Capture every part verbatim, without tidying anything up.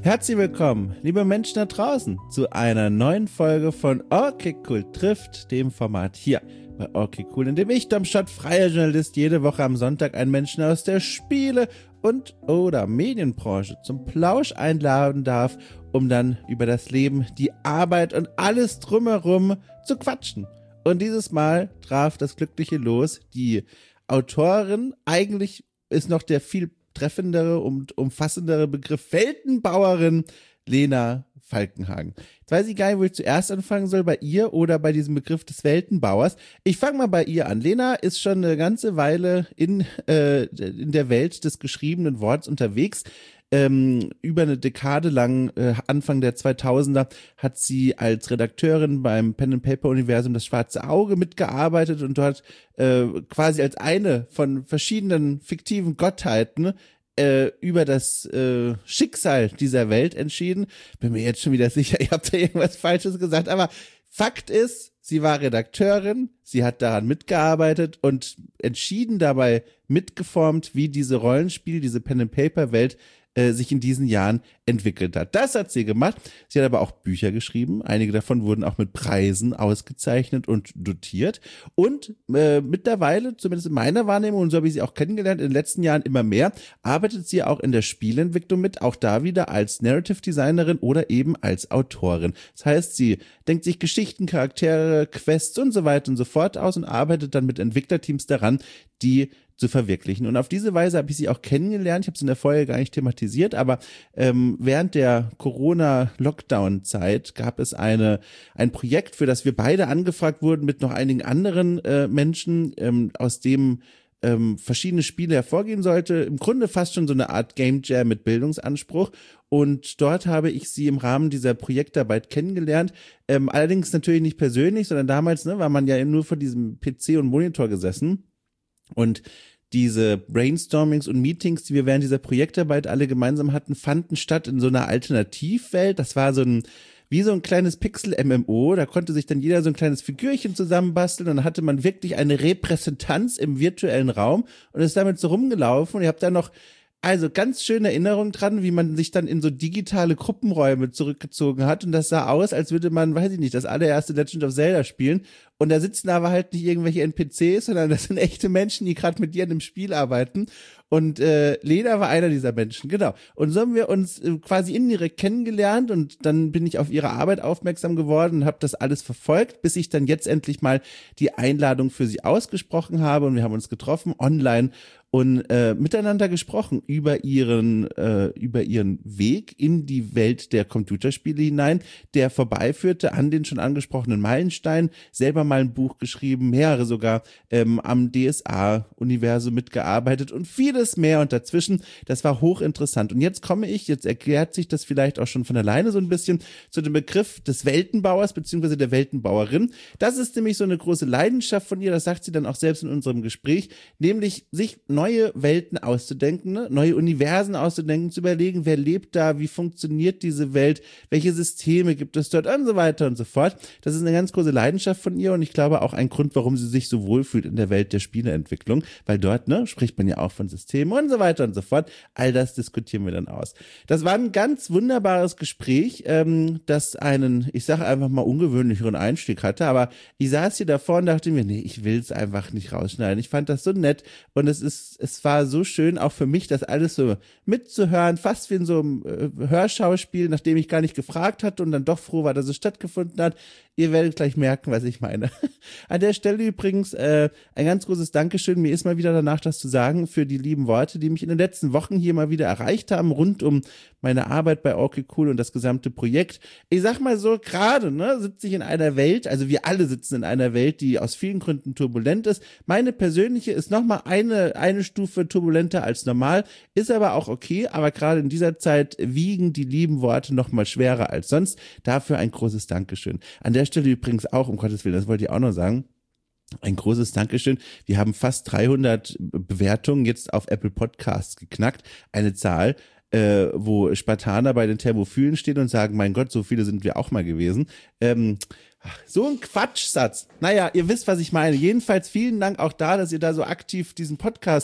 Herzlich willkommen, liebe Menschen da draußen, zu einer neuen Folge von Okay Cool trifft, dem Format hier bei Okay Cool, in dem ich, Dom Schott, freier Journalist, jede Woche am Sonntag einen Menschen aus der Spiele- und oder Medienbranche zum Plausch einladen darf, um dann über das Leben, die Arbeit und alles drumherum zu quatschen. Und dieses Mal traf das glückliche Los die Autorin, eigentlich ist noch der viel treffendere und umfassendere Begriff Weltenbauerin Lena Falkenhagen. Jetzt weiß ich gar nicht, wo ich zuerst anfangen soll, bei ihr oder bei diesem Begriff des Weltenbauers. Ich fange mal bei ihr an. Lena ist schon eine ganze Weile in, äh, in der Welt des geschriebenen Worts unterwegs. Ähm, über eine Dekade lang, äh, Anfang der zweitausender, hat sie als Redakteurin beim Pen-and-Paper-Universum Das Schwarze Auge mitgearbeitet und dort äh, quasi als eine von verschiedenen fiktiven Gottheiten äh, über das äh, Schicksal dieser Welt entschieden. Bin mir jetzt schon wieder sicher, ihr habt da irgendwas Falsches gesagt, aber Fakt ist, sie war Redakteurin, sie hat daran mitgearbeitet und entschieden dabei mitgeformt, wie diese Rollenspiel, diese Pen-and-Paper-Welt äh, sich in diesen Jahren entwickelt hat. Das hat sie gemacht. Sie hat aber auch Bücher geschrieben. Einige davon wurden auch mit Preisen ausgezeichnet und dotiert. Und äh, mittlerweile, zumindest in meiner Wahrnehmung, und so habe ich sie auch kennengelernt, in den letzten Jahren immer mehr, arbeitet sie auch in der Spielentwicklung mit, auch da wieder als Narrative Designerin oder eben als Autorin. Das heißt, sie denkt sich Geschichten, Charaktere, Quests und so weiter und so fort aus und arbeitet dann mit Entwicklerteams daran, die zu verwirklichen. Und auf diese Weise habe ich sie auch kennengelernt. Ich habe es in der Folge gar nicht thematisiert, aber ähm, während der Corona-Lockdown-Zeit gab es eine ein Projekt, für das wir beide angefragt wurden mit noch einigen anderen äh, Menschen, ähm, aus dem ähm, verschiedene Spiele hervorgehen sollte. Im Grunde fast schon so eine Art Game Jam mit Bildungsanspruch. Und dort habe ich sie im Rahmen dieser Projektarbeit kennengelernt. Ähm, allerdings natürlich nicht persönlich, sondern damals ne, war man ja eben nur vor diesem P C und Monitor gesessen. Und diese Brainstormings und Meetings, die wir während dieser Projektarbeit alle gemeinsam hatten, fanden statt in so einer Alternativwelt. Das war so ein, wie so ein kleines Pixel-M M O. Da konnte sich dann jeder so ein kleines Figürchen zusammenbasteln und dann hatte man wirklich eine Repräsentanz im virtuellen Raum und ist damit so rumgelaufen. Und ihr habt da noch also ganz schöne Erinnerung dran, wie man sich dann in so digitale Gruppenräume zurückgezogen hat und das sah aus, als würde man, weiß ich nicht, das allererste Legend of Zelda spielen und da sitzen aber halt nicht irgendwelche N P Cs, sondern das sind echte Menschen, die gerade mit dir in dem Spiel arbeiten und äh, Lena war einer dieser Menschen, genau. Und so haben wir uns äh, quasi indirekt kennengelernt und dann bin ich auf ihre Arbeit aufmerksam geworden und habe das alles verfolgt, bis ich dann jetzt endlich mal die Einladung für sie ausgesprochen habe und wir haben uns getroffen online und äh, miteinander gesprochen über ihren äh, über ihren Weg in die Welt der Computerspiele hinein, der vorbeiführte an den schon angesprochenen Meilenstein, selber mal ein Buch geschrieben, mehrere sogar, ähm, am D S A-Universum mitgearbeitet und vieles mehr und dazwischen. Das war hochinteressant. Und jetzt komme ich, jetzt erklärt sich das vielleicht auch schon von alleine so ein bisschen, zu dem Begriff des Weltenbauers beziehungsweise der Weltenbauerin. Das ist nämlich so eine große Leidenschaft von ihr, das sagt sie dann auch selbst in unserem Gespräch, nämlich sich neue Welten auszudenken, ne? Neue Universen auszudenken, zu überlegen, wer lebt da, wie funktioniert diese Welt, welche Systeme gibt es dort und so weiter und so fort. Das ist eine ganz große Leidenschaft von ihr und ich glaube auch ein Grund, warum sie sich so wohlfühlt in der Welt der Spieleentwicklung, weil dort ne, spricht man ja auch von Systemen und so weiter und so fort. All das diskutieren wir dann aus. Das war ein ganz wunderbares Gespräch, ähm, das einen, ich sage einfach mal, ungewöhnlicheren Einstieg hatte, aber ich saß hier davor und dachte mir, nee, ich will es einfach nicht rausschneiden. Ich fand das so nett und es ist es war so schön, auch für mich, das alles so mitzuhören, fast wie in so einem äh, Hörschauspiel, nachdem ich gar nicht gefragt hatte und dann doch froh war, dass es stattgefunden hat. Ihr werdet gleich merken, was ich meine. An der Stelle übrigens äh, ein ganz großes Dankeschön. Mir ist mal wieder danach das zu sagen für die lieben Worte, die mich in den letzten Wochen hier mal wieder erreicht haben, rund um meine Arbeit bei Okay Cool und das gesamte Projekt. Ich sag mal so, gerade ne, sitze ich in einer Welt, also wir alle sitzen in einer Welt, die aus vielen Gründen turbulent ist. Meine persönliche ist nochmal eine, eine Stufe turbulenter als normal, ist aber auch okay, aber gerade in dieser Zeit wiegen die lieben Worte nochmal schwerer als sonst. Dafür ein großes Dankeschön. An der Stelle übrigens auch, um Gottes Willen, das wollte ich auch noch sagen, ein großes Dankeschön. Wir haben fast dreihundert Bewertungen jetzt auf Apple Podcasts geknackt. Eine Zahl, äh, wo Spartaner bei den Thermophilen stehen und sagen, mein Gott, so viele sind wir auch mal gewesen. Ähm, so ein Quatschsatz. Naja, ihr wisst, was ich meine. Jedenfalls vielen Dank auch da, dass ihr da so aktiv diesen Podcast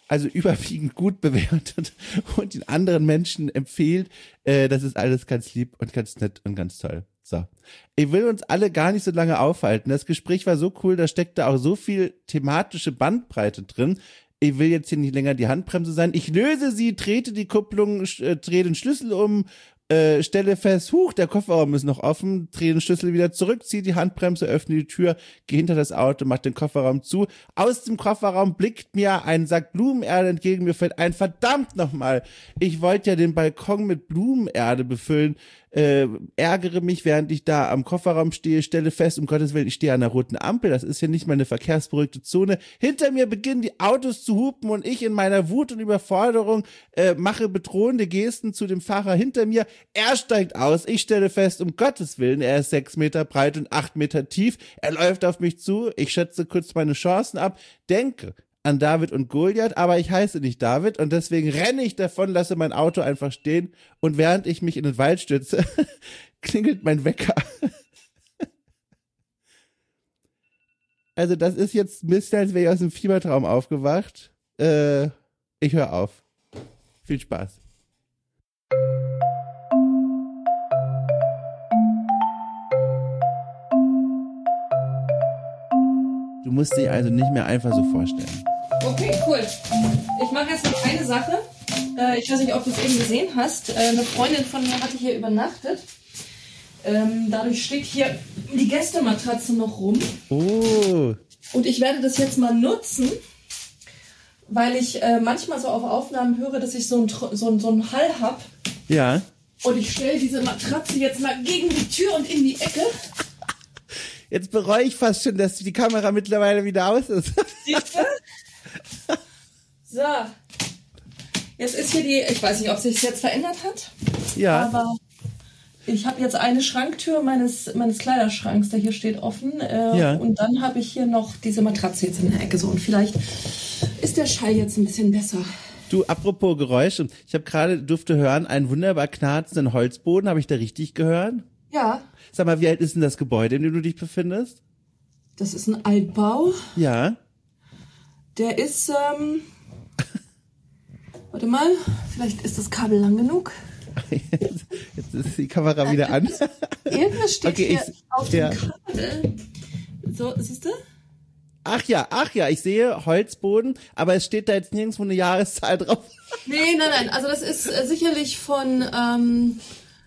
also überwiegend gut bewertet und den anderen Menschen empfiehlt. Äh, das ist alles ganz lieb und ganz nett und ganz toll. So, ich will uns alle gar nicht so lange aufhalten. Das Gespräch war so cool, da steckte auch so viel thematische Bandbreite drin. Ich will jetzt hier nicht länger die Handbremse sein. Ich löse sie, trete die Kupplung, äh, drehe den Schlüssel um, Äh, stelle fest, huch, der Kofferraum ist noch offen, drehe den Schlüssel wieder zurück, ziehe die Handbremse, öffne die Tür, gehe hinter das Auto, mach den Kofferraum zu. Aus dem Kofferraum blickt mir ein Sack Blumenerde entgegen, mir fällt ein, verdammt nochmal, ich wollte ja den Balkon mit Blumenerde befüllen, äh, ärgere mich, während ich da am Kofferraum stehe, stelle fest, um Gottes Willen, ich stehe an der roten Ampel, das ist ja nicht mal eine verkehrsberuhigte Zone. Hinter mir beginnen die Autos zu hupen und ich in meiner Wut und Überforderung äh, mache bedrohende Gesten zu dem Fahrer hinter mir. Er steigt aus, ich stelle fest, um Gottes Willen, er ist sechs Meter breit und acht Meter tief, er läuft auf mich zu, ich schätze kurz meine Chancen ab, denke an David und Goliath, aber ich heiße nicht David und deswegen renne ich davon, lasse mein Auto einfach stehen und während ich mich in den Wald stütze, klingelt mein Wecker. Also das ist jetzt Mist, als wäre ich aus dem Fiebertraum aufgewacht. Äh, ich höre auf. Viel Spaß. Du musst dich also nicht mehr einfach so vorstellen. Okay, cool. Ich mache jetzt noch eine Sache. Äh, ich weiß nicht, ob du es eben gesehen hast. Äh, eine Freundin von mir hatte hier übernachtet. Ähm, dadurch steht hier die Gästematratze noch rum. Oh. Und ich werde das jetzt mal nutzen, weil ich äh, manchmal so auf Aufnahmen höre, dass ich so einen so so ein Hall habe. Ja. Und ich stelle diese Matratze jetzt mal gegen die Tür und in die Ecke. Jetzt bereue ich fast schon, dass die Kamera mittlerweile wieder aus ist. Siehst du? So. Jetzt ist hier die, ich weiß nicht, ob sich jetzt verändert hat. Ja. Aber ich habe jetzt eine Schranktür meines, meines Kleiderschranks, der hier steht, offen. Äh, ja. Und dann habe ich hier noch diese Matratze jetzt in der Ecke so. Und vielleicht ist der Schall jetzt ein bisschen besser. Du, apropos Geräusche, ich habe gerade, durfte hören, einen wunderbar knarzenden Holzboden. Habe ich da richtig gehört? Ja. Sag mal, wie alt ist denn das Gebäude, in dem du dich befindest? Das ist ein Altbau. Ja. Der ist, ähm... warte mal, vielleicht ist das Kabel lang genug. Jetzt, jetzt ist die Kamera wieder an. Irgendwas steht okay, hier ich, auf ja. dem Kabel. So, siehst du? Ach ja, ach ja, ich sehe Holzboden, aber es steht da jetzt nirgendwo eine Jahreszahl drauf. Nee, nein, nein, also das ist äh, sicherlich von, ähm,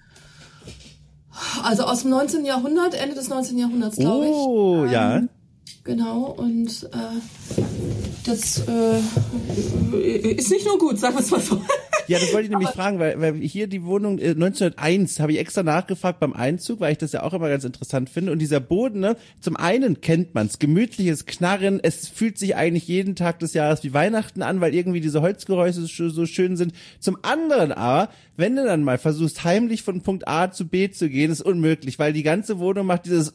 also aus dem neunzehnten Jahrhundert, Ende des neunzehnten Jahrhunderts, glaube ich. Oh, ähm, ja. Genau, und äh, das äh, ist nicht nur gut, sagen wir es mal so. Ja, das wollte ich nämlich fragen, weil, weil hier die Wohnung äh, neunzehnhunderteins, habe ich extra nachgefragt beim Einzug, weil ich das ja auch immer ganz interessant finde. Und dieser Boden, ne, zum einen kennt man's, gemütliches Knarren, es fühlt sich eigentlich jeden Tag des Jahres wie Weihnachten an, weil irgendwie diese Holzgeräusche so schön sind. Zum anderen aber, wenn du dann mal versuchst, heimlich von Punkt A zu B zu gehen, ist unmöglich, weil die ganze Wohnung macht dieses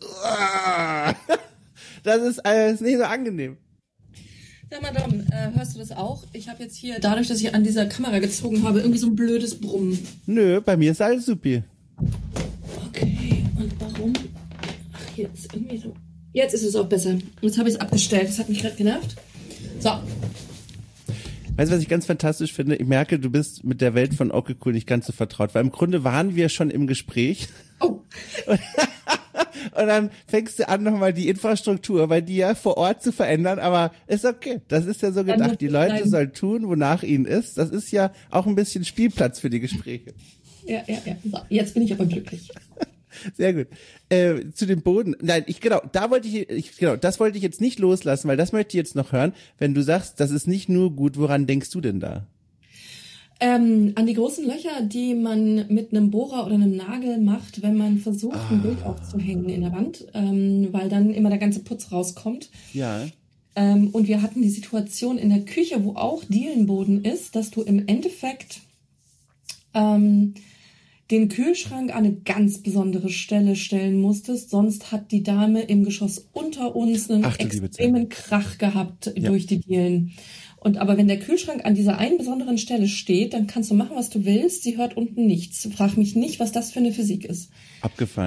das ist alles nicht so angenehm. Sag mal, Dom, äh, hörst du das auch? Ich habe jetzt hier, dadurch, dass ich an dieser Kamera gezogen habe, irgendwie so ein blödes Brummen. Nö, bei mir ist alles supi. Okay, und warum? Ach, jetzt irgendwie so. Jetzt ist es auch besser. Jetzt habe ich es abgestellt. Das hat mich gerade genervt. So. Weißt du, was ich ganz fantastisch finde? Ich merke, du bist mit der Welt von Okay Cool nicht ganz so vertraut, weil im Grunde waren wir schon im Gespräch. Oh. Und, und dann fängst du an, nochmal die Infrastruktur bei dir vor Ort zu verändern, aber ist okay. Das ist ja so gedacht. Die Leute sollen tun, wonach ihnen ist. Das ist ja auch ein bisschen Spielplatz für die Gespräche. Ja, ja, ja. So, jetzt bin ich aber glücklich. Sehr gut. Äh, zu dem Boden. Nein, ich genau, da wollte ich, ich, genau, das wollte ich jetzt nicht loslassen, weil das möchte ich jetzt noch hören. Wenn du sagst, das ist nicht nur gut, woran denkst du denn da? Ähm, an die großen Löcher, die man mit einem Bohrer oder einem Nagel macht, wenn man versucht, ah. ein Bild aufzuhängen in der Wand, ähm, weil dann immer der ganze Putz rauskommt. Ja. Ähm, und wir hatten die Situation in der Küche, wo auch Dielenboden ist, dass du im Endeffekt ähm, den Kühlschrank an eine ganz besondere Stelle stellen musstest, sonst hat die Dame im Geschoss unter uns einen Ach, extremen Krach gehabt ja. durch die Dielen. Und aber wenn der Kühlschrank an dieser einen besonderen Stelle steht, dann kannst du machen, was du willst. Sie hört unten nichts. Frag mich nicht, was das für eine Physik ist. Abgefahren.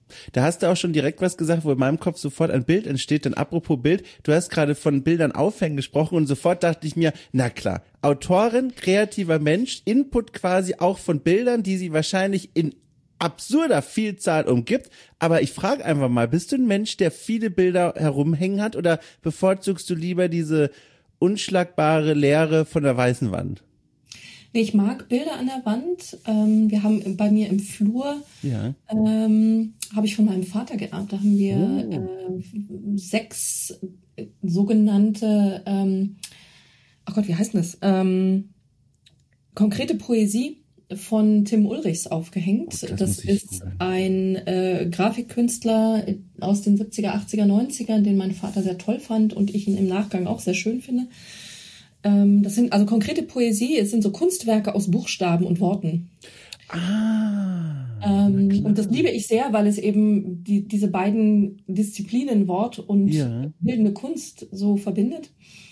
Da hast du auch schon direkt was gesagt, wo in meinem Kopf sofort ein Bild entsteht. Denn apropos Bild, du hast gerade von Bildern aufhängen gesprochen und sofort dachte ich mir, na klar, Autorin, kreativer Mensch, Input quasi auch von Bildern, die sie wahrscheinlich in absurder Vielzahl umgibt. Aber ich frage einfach mal, bist du ein Mensch, der viele Bilder herumhängen hat oder bevorzugst du lieber diese unschlagbare Leere von der weißen Wand? Nee, ich mag Bilder an der Wand. Ähm, wir haben bei mir im Flur, ja. ähm, habe ich von meinem Vater geerbt. Da haben wir oh. äh, sechs sogenannte, ähm, ach Gott, wie heißt denn das? Ähm, konkrete Poesie von Tim Ulrichs aufgehängt. Oh, das das ist googeln. ein äh, Grafikkünstler aus den siebziger, achtziger, neunziger, den mein Vater sehr toll fand und ich ihn im Nachgang auch sehr schön finde. Ähm, das sind also konkrete Poesie, es sind so Kunstwerke aus Buchstaben und Worten. Ah, ähm, und das liebe ich sehr, weil es eben die, diese beiden Disziplinen, Wort und ja. bildende Kunst, so verbindet.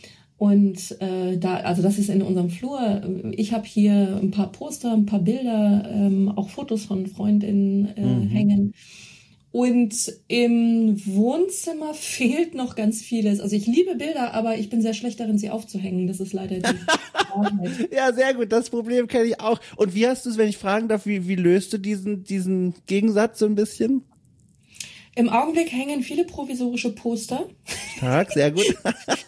Und äh, da, also das ist in unserem Flur. Ich habe hier ein paar Poster, ein paar Bilder, ähm, auch Fotos von Freundinnen äh, mhm. hängen. Und im Wohnzimmer fehlt noch ganz vieles. Also ich liebe Bilder, aber ich bin sehr schlecht darin, sie aufzuhängen. Das ist leider die Wahrheit. Ja, sehr gut. Das Problem kenne ich auch. Und wie hast du es, wenn ich fragen darf, wie, wie löst du diesen, diesen Gegensatz so ein bisschen? Im Augenblick hängen viele provisorische Poster. Stark, sehr gut.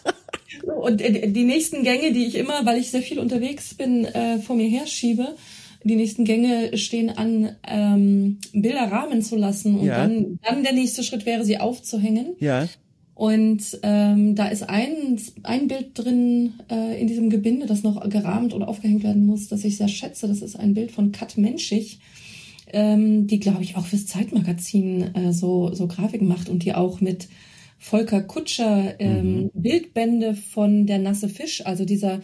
Und die nächsten Gänge, die ich immer, weil ich sehr viel unterwegs bin, äh, vor mir herschiebe, die nächsten Gänge stehen an, ähm, Bilder rahmen zu lassen und ja. dann, dann der nächste Schritt wäre, sie aufzuhängen. Ja. Und ähm, da ist ein, ein Bild drin äh, in diesem Gebinde, das noch gerahmt oder aufgehängt werden muss, das ich sehr schätze. Das ist ein Bild von Kat Menschig, ähm, die, glaube ich, auch fürs Zeitmagazin äh, so, so Grafiken macht und die auch mit Volker Kutscher ähm, mhm. Bildbände von Der nasse Fisch, also dieser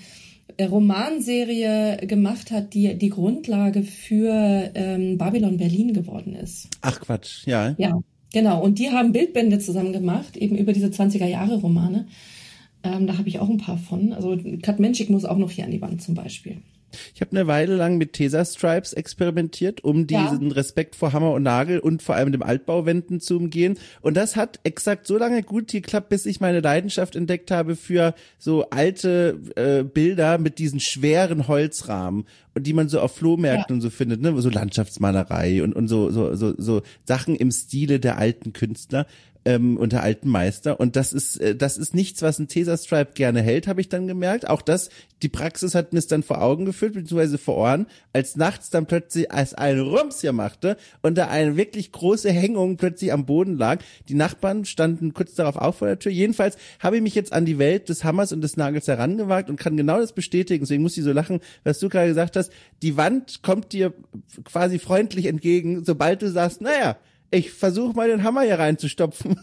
Romanserie gemacht hat, die die Grundlage für ähm, Babylon Berlin geworden ist. Ach Quatsch, ja. Ja, genau. Und die haben Bildbände zusammen gemacht, eben über diese zwanziger-Jahre-Romane. Ähm, da habe ich auch ein paar von. Also Kat Menschig muss auch noch hier an die Wand zum Beispiel. Ich habe eine Weile lang mit Tesa-Stripes experimentiert, um diesen ja. Respekt vor Hammer und Nagel und vor allem dem Altbauwänden zu umgehen. Und das hat exakt so lange gut geklappt, bis ich meine Leidenschaft entdeckt habe für so alte äh, Bilder mit diesen schweren Holzrahmen, und die man so auf Flohmärkten ja. und so findet, ne, so Landschaftsmalerei und und so so so so Sachen im Stile der alten Künstler. Ähm, und der alten Meister. Und das ist äh, das ist nichts, was ein Tesa-Stripe gerne hält, habe ich dann gemerkt. Auch das, die Praxis hat mir es dann vor Augen geführt, beziehungsweise vor Ohren, als nachts dann plötzlich als ein Rums hier machte und da eine wirklich große Hängung plötzlich am Boden lag. Die Nachbarn standen kurz darauf auch vor der Tür. Jedenfalls habe ich mich jetzt an die Welt des Hammers und des Nagels herangewagt und kann genau das bestätigen. Deswegen muss ich so lachen, was du gerade gesagt hast. Die Wand kommt dir quasi freundlich entgegen, sobald du sagst, naja, ich versuche mal den Hammer hier reinzustopfen.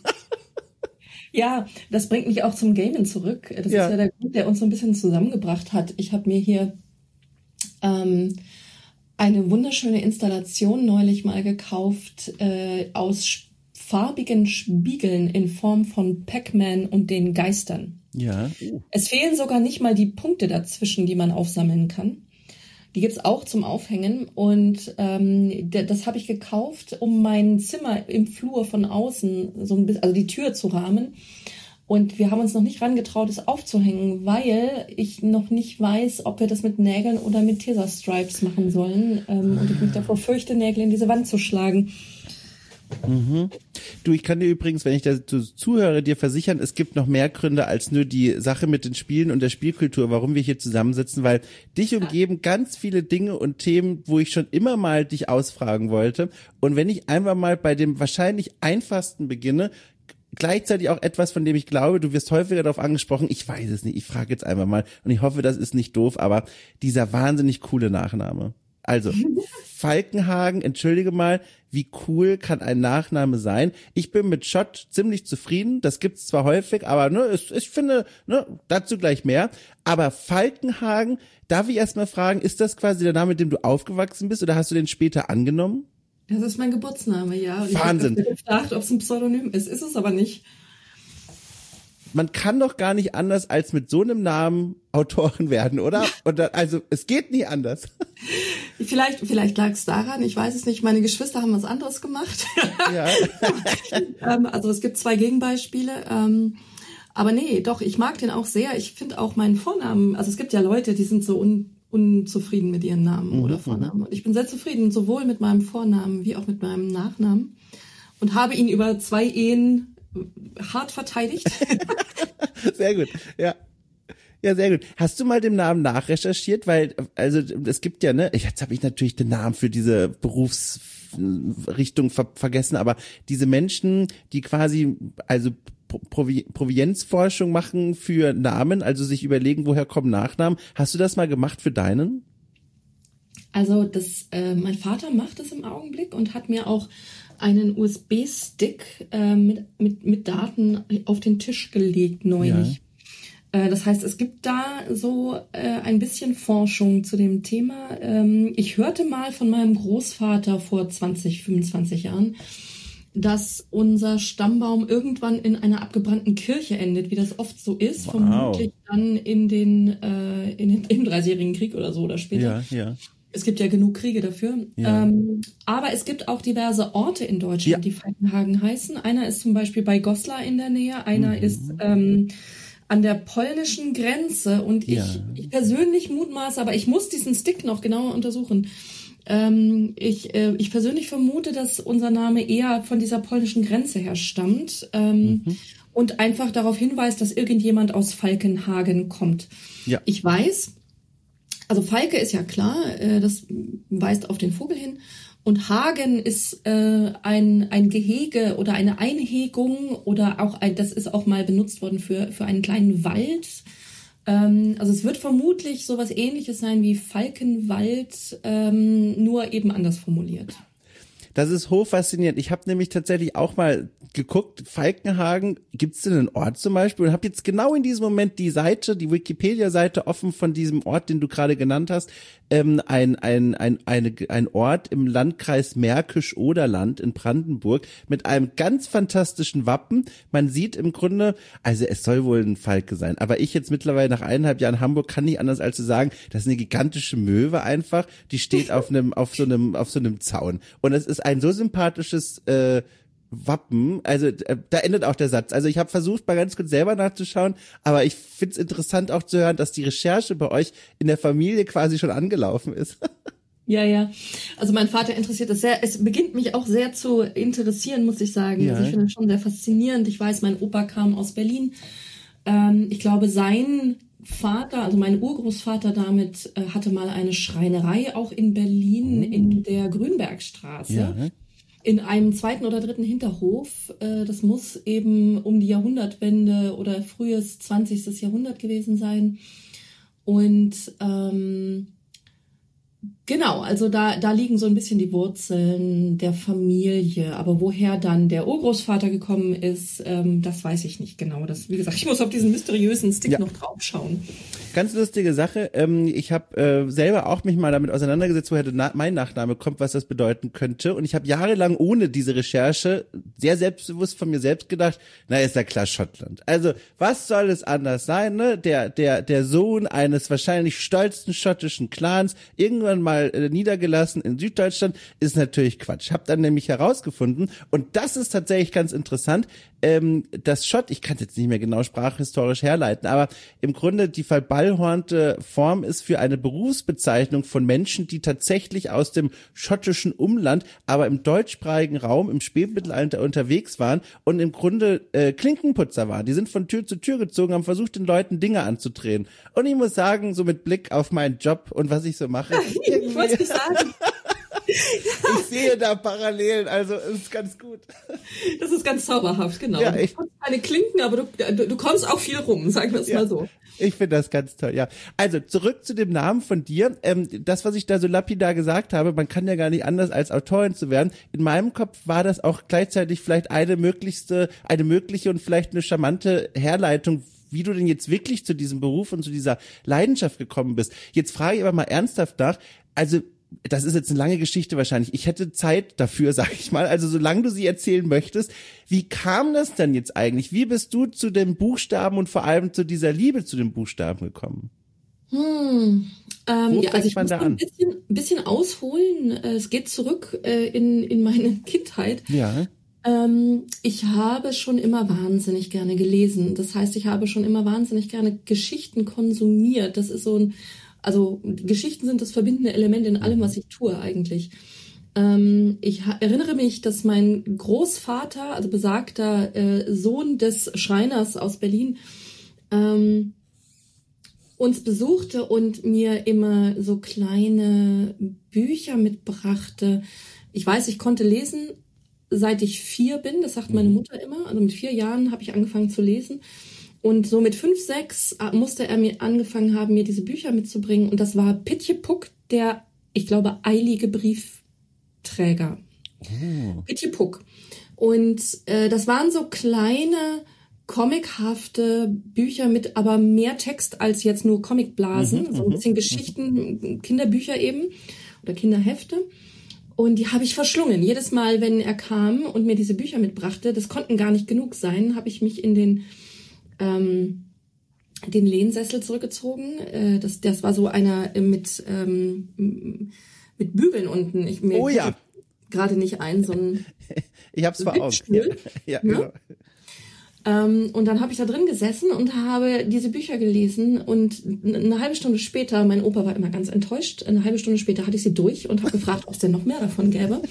Ja, das bringt mich auch zum Gamen zurück. Das ja. ist ja der Grund, der uns so ein bisschen zusammengebracht hat. Ich habe mir hier ähm, eine wunderschöne Installation neulich mal gekauft äh, aus farbigen Spiegeln in Form von Pac-Man und den Geistern. Ja. Es fehlen sogar nicht mal die Punkte dazwischen, die man aufsammeln kann. Die gibt's auch zum Aufhängen und ähm, das habe ich gekauft, um mein Zimmer im Flur von außen, so ein bisschen, also die Tür zu rahmen. Und wir haben uns noch nicht rangetraut, es aufzuhängen, weil ich noch nicht weiß, ob wir das mit Nägeln oder mit Tesa-Stripes machen sollen. Ähm, und ich mich davor fürchte, Nägel in diese Wand zu schlagen. Mhm. Du, ich kann dir übrigens, wenn ich dazu zuhöre, dir versichern, es gibt noch mehr Gründe als nur die Sache mit den Spielen und der Spielkultur, warum wir hier zusammensitzen, weil dich umgeben ganz viele Dinge und Themen, wo ich schon immer mal dich ausfragen wollte. Und wenn ich einfach mal bei dem wahrscheinlich einfachsten beginne, gleichzeitig auch etwas, von dem ich glaube, du wirst häufiger darauf angesprochen, ich weiß es nicht, ich frage jetzt einfach mal und ich hoffe, das ist nicht doof, aber dieser wahnsinnig coole Nachname. Also, Falkenhagen, entschuldige mal, wie cool kann ein Nachname sein? Ich bin mit Schott ziemlich zufrieden, das gibt's zwar häufig, aber ne, ich, ich finde, ne, dazu gleich mehr. Aber Falkenhagen, darf ich erst mal fragen, ist das quasi der Name, mit dem du aufgewachsen bist oder hast du den später angenommen? Das ist mein Geburtsname, ja. Und Wahnsinn. Ich habe gefragt, ob es ein Pseudonym ist, ist es aber nicht. Man kann doch gar nicht anders als mit so einem Namen Autorin werden, oder? Und dann, also es geht nie anders. Vielleicht, vielleicht lag es daran, ich weiß es nicht. Meine Geschwister haben was anderes gemacht. Ja. ähm, also es gibt zwei Gegenbeispiele. Ähm, aber nee, doch, ich mag den auch sehr. Ich finde auch meinen Vornamen, also es gibt ja Leute, die sind so un, unzufrieden mit ihren Namen mhm. oder Vornamen. Und ich bin sehr zufrieden, sowohl mit meinem Vornamen wie auch mit meinem Nachnamen. Und habe ihn über zwei Ehen hart verteidigt. Sehr gut, ja. Ja, sehr gut. Hast du mal den Namen nachrecherchiert? Weil, also es gibt ja, ne, jetzt habe ich natürlich den Namen für diese Berufsrichtung ver vergessen, aber diese Menschen, die quasi, also Provi Provenienzforschung machen für Namen, also sich überlegen, woher kommen Nachnamen. Hast du das mal gemacht für deinen? Also das, äh, mein Vater macht das im Augenblick und hat mir auch einen U S B-Stick äh, mit, mit, mit Daten auf den Tisch gelegt neulich. Ja. Das heißt, es gibt da so äh, ein bisschen Forschung zu dem Thema. Ähm, ich hörte mal von meinem Großvater vor zwanzig, fünfundzwanzig Jahren, dass unser Stammbaum irgendwann in einer abgebrannten Kirche endet, wie das oft so ist, wow. Vermutlich dann in den, äh, in den im Dreißigjährigen Krieg oder so oder später. Ja, ja. Es gibt ja genug Kriege dafür. Ja. Ähm, aber es gibt auch diverse Orte in Deutschland, ja. die Falkenhagen heißen. Einer ist zum Beispiel bei Goslar in der Nähe, einer mhm. ist ähm, an der polnischen Grenze und ich, ja. ich persönlich mutmaße, aber ich muss diesen Stick noch genauer untersuchen. Ähm, ich, äh, ich persönlich vermute, dass unser Name eher von dieser polnischen Grenze her stammt ähm, mhm. und einfach darauf hinweist, dass irgendjemand aus Falkenhagen kommt. Ja. Ich weiß, also Falke ist ja klar, äh, das weist auf den Vogel hin. Und Hagen ist äh, ein ein Gehege oder eine Einhegung oder auch ein, das ist auch mal benutzt worden für für einen kleinen Wald. Ähm, also es wird vermutlich sowas Ähnliches sein wie Falkenwald, ähm, nur eben anders formuliert. Das ist hochfaszinierend. Ich habe nämlich tatsächlich auch mal geguckt, Falkenhagen, gibt es denn einen Ort zum Beispiel? Und habe jetzt genau in diesem Moment die Seite, die Wikipedia-Seite offen von diesem Ort, den du gerade genannt hast. Ähm, ein, ein, ein, eine, ein Ort im Landkreis Märkisch-Oderland in Brandenburg mit einem ganz fantastischen Wappen. Man sieht im Grunde, also es soll wohl ein Falke sein, aber ich jetzt mittlerweile nach eineinhalb Jahren Hamburg kann nicht anders als zu sagen, das ist eine gigantische Möwe einfach, die steht auf einem, auf so einem, auf so einem Zaun. Und es ist ein so sympathisches äh, Wappen, also äh, da endet auch der Satz. Also ich habe versucht, mal ganz kurz selber nachzuschauen, aber ich find's interessant auch zu hören, dass die Recherche bei euch in der Familie quasi schon angelaufen ist. Ja, ja. Also mein Vater interessiert das sehr. Es beginnt mich auch sehr zu interessieren, muss ich sagen. Ja. Also ich finde das schon sehr faszinierend. Ich weiß, mein Opa kam aus Berlin. Ähm, ich glaube, sein Vater, also mein Urgroßvater damit, äh, hatte mal eine Schreinerei auch in Berlin oh. in der Grünbergstraße. Ja. In einem zweiten oder dritten Hinterhof. Äh, das muss eben um die Jahrhundertwende oder frühes zwanzigsten Jahrhundert gewesen sein. Und ähm, genau, also da da liegen so ein bisschen die Wurzeln der Familie. Aber woher dann der Urgroßvater gekommen ist, ähm, das weiß ich nicht genau. Das, wie gesagt, ich muss auf diesen mysteriösen Stick ja. noch draufschauen. Ganz lustige Sache. Ähm, ich habe äh, selber auch mich mal damit auseinandergesetzt, woher na- mein Nachname kommt, was das bedeuten könnte. Und ich habe jahrelang ohne diese Recherche sehr selbstbewusst von mir selbst gedacht, na ist ja klar Schottland. Also was soll es anders sein, ne? Der der der Sohn eines wahrscheinlich stolzen schottischen Clans, irgendwann mal äh, niedergelassen in Süddeutschland, ist natürlich Quatsch. Hab dann nämlich herausgefunden, und das ist tatsächlich ganz interessant, ähm, das Schott, ich kann es jetzt nicht mehr genau sprachhistorisch herleiten, aber im Grunde die verballhornte Form ist für eine Berufsbezeichnung von Menschen, die tatsächlich aus dem schottischen Umland, aber im deutschsprachigen Raum im Spätmittelalter unterwegs waren und im Grunde äh, Klinkenputzer waren. Die sind von Tür zu Tür gezogen, haben versucht, den Leuten Dinge anzudrehen. Und ich muss sagen, so mit Blick auf meinen Job und was ich so mache, ich wollte nicht sagen. Ich sehe da Parallelen, also ist ganz gut. Das ist ganz zauberhaft, genau. Ja, du kannst keine Klinken, aber du, du, du kommst auch viel rum, sagen wir es ja, mal so. Ich finde das ganz toll, ja. Also zurück zu dem Namen von dir. Ähm, das, was ich da so lapidar gesagt habe, man kann ja gar nicht anders als Autorin zu werden. In meinem Kopf war das auch gleichzeitig vielleicht eine möglichste, eine mögliche und vielleicht eine charmante Herleitung, wie du denn jetzt wirklich zu diesem Beruf und zu dieser Leidenschaft gekommen bist. Jetzt frage ich aber mal ernsthaft nach, also das ist jetzt eine lange Geschichte wahrscheinlich. Ich hätte Zeit dafür, sag ich mal. Also solange du sie erzählen möchtest, wie kam das denn jetzt eigentlich? Wie bist du zu den Buchstaben und vor allem zu dieser Liebe zu den Buchstaben gekommen? Hm. Ähm, Wo ja, also ich man muss da ein an? bisschen, ein bisschen ausholen. Es geht zurück äh, in, in meine Kindheit. Ja. Ähm, ich habe schon immer wahnsinnig gerne gelesen. Das heißt, ich habe schon immer wahnsinnig gerne Geschichten konsumiert. Das ist so ein, also Geschichten sind das verbindende Element in allem, was ich tue eigentlich. Ähm, ich erinnere mich, dass mein Großvater, also besagter äh, Sohn des Schreiners aus Berlin, ähm, uns besuchte und mir immer so kleine Bücher mitbrachte. Ich weiß, ich konnte lesen, seit ich vier bin. Das sagt meine Mutter immer. Also mit vier Jahren habe ich angefangen zu lesen. Und so mit fünf, sechs musste er mir angefangen haben, mir diese Bücher mitzubringen. Und das war Pitje Puck, der, ich glaube, eilige Briefträger. Oh. Pitje Puck. Und äh, das waren so kleine comichafte Bücher mit aber mehr Text als jetzt nur Comicblasen, mhm, so ein bisschen Geschichten, Kinderbücher eben oder Kinderhefte. Und die habe ich verschlungen. Jedes Mal, wenn er kam und mir diese Bücher mitbrachte, das konnten gar nicht genug sein, habe ich mich in den ähm, den Lehnsessel zurückgezogen. Äh, das, das war so einer mit ähm, mit Bügeln unten. Ich, mir oh ja. Gerade nicht ein, so ein ich hab's vor Augen. Ja, ja, genau. Ja? Ähm, und dann habe ich da drin gesessen und habe diese Bücher gelesen und eine halbe Stunde später, mein Opa war immer ganz enttäuscht, eine halbe Stunde später hatte ich sie durch und habe gefragt, ob es denn noch mehr davon gäbe.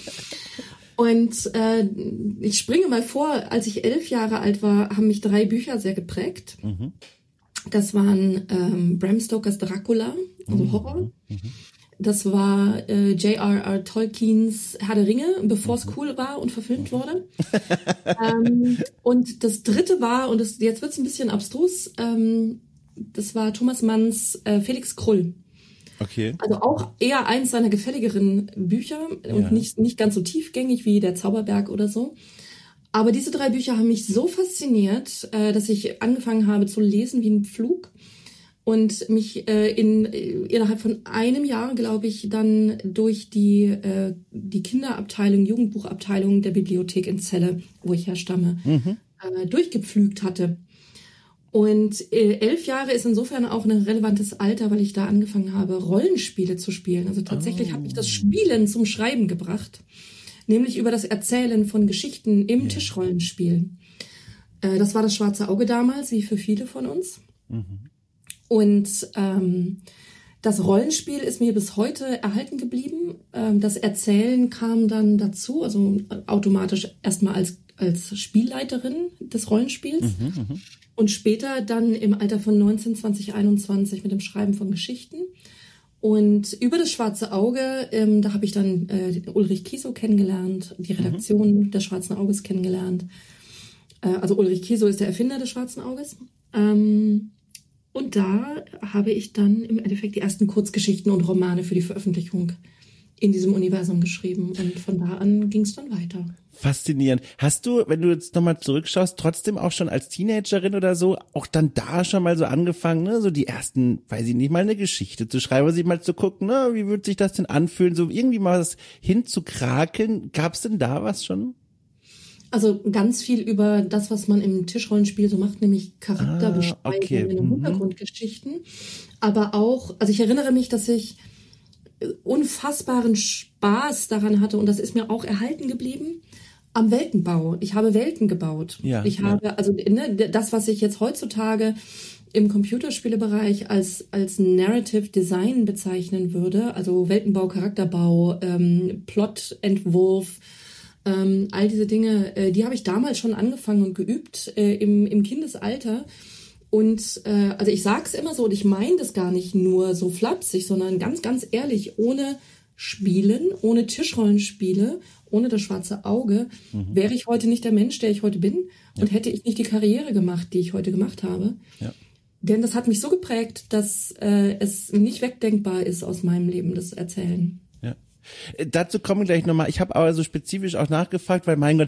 Und äh, ich springe mal vor, als ich elf Jahre alt war, haben mich drei Bücher sehr geprägt. Mhm. Das waren ähm, Bram Stokers Dracula, also Horror. Mhm. Das war äh, J R R Tolkiens Herr der Ringe, bevor es cool war und verfilmt wurde. ähm, und das dritte war, und das, jetzt wird's ein bisschen abstrus, ähm, das war Thomas Manns äh, Felix Krull. Okay. Also auch eher eins seiner gefälligeren Bücher und ja. nicht, nicht ganz so tiefgängig wie Der Zauberberg oder so. Aber diese drei Bücher haben mich so fasziniert, äh, dass ich angefangen habe zu lesen wie ein Pflug. Und mich äh, in innerhalb von einem Jahr, glaube ich, dann durch die äh, die Kinderabteilung, Jugendbuchabteilung der Bibliothek in Celle, wo ich herstamme, mhm. äh, durchgepflügt hatte. Und äh, elf Jahre ist insofern auch ein relevantes Alter, weil ich da angefangen habe, Rollenspiele zu spielen. Also tatsächlich oh. hat mich das Spielen zum Schreiben gebracht, nämlich über das Erzählen von Geschichten im yeah. Tischrollenspiel. Äh, das war das Schwarze Auge damals, wie für viele von uns. Mhm. Und ähm, das Rollenspiel ist mir bis heute erhalten geblieben. Ähm, das Erzählen kam dann dazu, also automatisch erstmal als als Spielleiterin des Rollenspiels mhm, und später dann im Alter von neunzehn, zwanzig, einundzwanzig mit dem Schreiben von Geschichten. Und über das Schwarze Auge, ähm, da habe ich dann äh, Ulrich Kiesow kennengelernt, die Redaktion mhm. des Schwarzen Auges kennengelernt. Äh, also Ulrich Kiesow ist der Erfinder des Schwarzen Auges. Ähm, Und da habe ich dann im Endeffekt die ersten Kurzgeschichten und Romane für die Veröffentlichung in diesem Universum geschrieben. Und von da an ging es dann weiter. Faszinierend. Hast du, wenn du jetzt nochmal zurückschaust, trotzdem auch schon als Teenagerin oder so, auch dann da schon mal so angefangen, ne, so die ersten, weiß ich nicht, mal eine Geschichte zu schreiben, sich mal zu gucken, ne, wie würde sich das denn anfühlen, so irgendwie mal was hinzukrakeln. Gab es denn da was schon? Also ganz viel über das, was man im Tischrollenspiel so macht, nämlich Charakterbeschreibungen und okay. Hintergrundgeschichten. Aber auch, also ich erinnere mich, dass ich unfassbaren Spaß daran hatte und das ist mir auch erhalten geblieben, am Weltenbau. Ich habe Welten gebaut. Ja, ich ja. habe, also ne, das, was ich jetzt heutzutage im Computerspielebereich als als Narrative Design bezeichnen würde, also Weltenbau, Charakterbau, ähm, Plotentwurf, Ähm, all diese Dinge, äh, die habe ich damals schon angefangen und geübt äh, im, im Kindesalter. Und äh, also ich sag's immer so und ich meine das gar nicht nur so flapsig, sondern ganz, ganz ehrlich, ohne Spielen, ohne Tischrollenspiele, ohne das Schwarze Auge, mhm. wäre ich heute nicht der Mensch, der ich heute bin ja. und hätte ich nicht die Karriere gemacht, die ich heute gemacht habe. Ja. Denn das hat mich so geprägt, dass äh, es nicht wegdenkbar ist aus meinem Leben, das Erzählen. Dazu kommen wir gleich nochmal. Ich habe aber so spezifisch auch nachgefragt, weil mein Gott,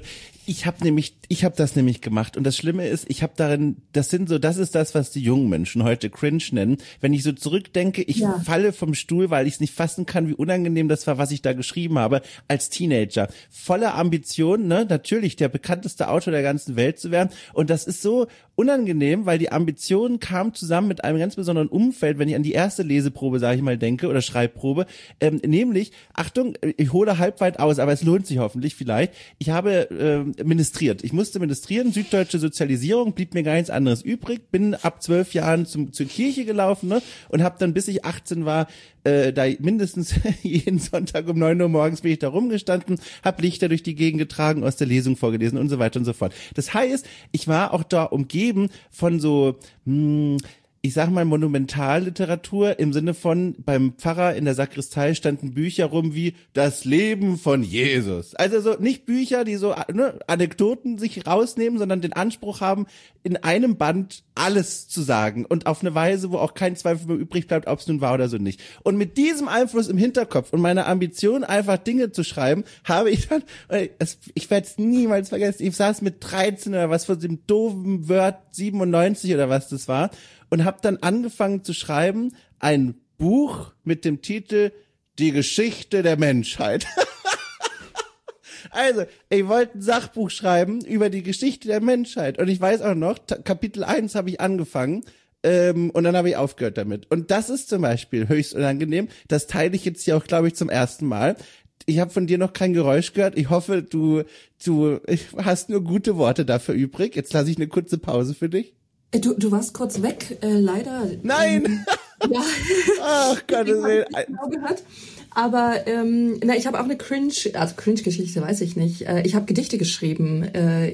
Ich habe nämlich, ich habe das nämlich gemacht und das Schlimme ist, ich habe darin, das sind so, das ist das, was die jungen Menschen heute cringe nennen. Wenn ich so zurückdenke, ich ja. falle vom Stuhl, weil ich es nicht fassen kann, wie unangenehm das war, was ich da geschrieben habe als Teenager. Voller Ambition, ne, natürlich der bekannteste Autor der ganzen Welt zu werden und das ist so unangenehm, weil die Ambition kam zusammen mit einem ganz besonderen Umfeld, wenn ich an die erste Leseprobe, sage ich mal, denke oder Schreibprobe, ähm, nämlich, Achtung, ich hole halb weit aus, aber es lohnt sich hoffentlich vielleicht. Ich habe ähm, ministriert. Ich musste ministrieren, süddeutsche Sozialisierung, blieb mir gar nichts anderes übrig, bin ab zwölf Jahren zum, zur Kirche gelaufen, ne, und habe dann, bis ich achtzehn war, äh, da mindestens jeden Sonntag um neun Uhr morgens bin ich da rumgestanden, habe Lichter durch die Gegend getragen, aus der Lesung vorgelesen und so weiter und so fort. Das heißt, ich war auch da umgeben von so, hm, ich sag mal Monumentalliteratur im Sinne von, beim Pfarrer in der Sakristei standen Bücher rum wie Das Leben von Jesus. Also so nicht Bücher, die so, ne, Anekdoten sich rausnehmen, sondern den Anspruch haben, in einem Band alles zu sagen und auf eine Weise, wo auch kein Zweifel mehr übrig bleibt, ob es nun war oder so nicht. Und mit diesem Einfluss im Hinterkopf und meiner Ambition, einfach Dinge zu schreiben, habe ich dann, ich werde es niemals vergessen, ich saß mit dreizehn oder was von dem doofen Word siebenundneunzig oder was das war, und habe dann angefangen zu schreiben, ein Buch mit dem Titel Die Geschichte der Menschheit. Also, ich wollte ein Sachbuch schreiben über die Geschichte der Menschheit. Und ich weiß auch noch, t- Kapitel eins habe ich angefangen ähm, und dann habe ich aufgehört damit. Und das ist zum Beispiel höchst unangenehm. Das teile ich jetzt hier auch, glaube ich, zum ersten Mal. Ich habe von dir noch kein Geräusch gehört. Ich hoffe, du, du hast nur gute Worte dafür übrig. Jetzt lasse ich eine kurze Pause für dich. Du, du warst kurz weg, äh, leider. Nein! Ähm, ja. Ach Gott, das will genau gehört. Aber ähm, na, ich habe auch eine Cringe, also Cringe-Geschichte, weiß ich nicht. Äh, ich habe Gedichte geschrieben äh,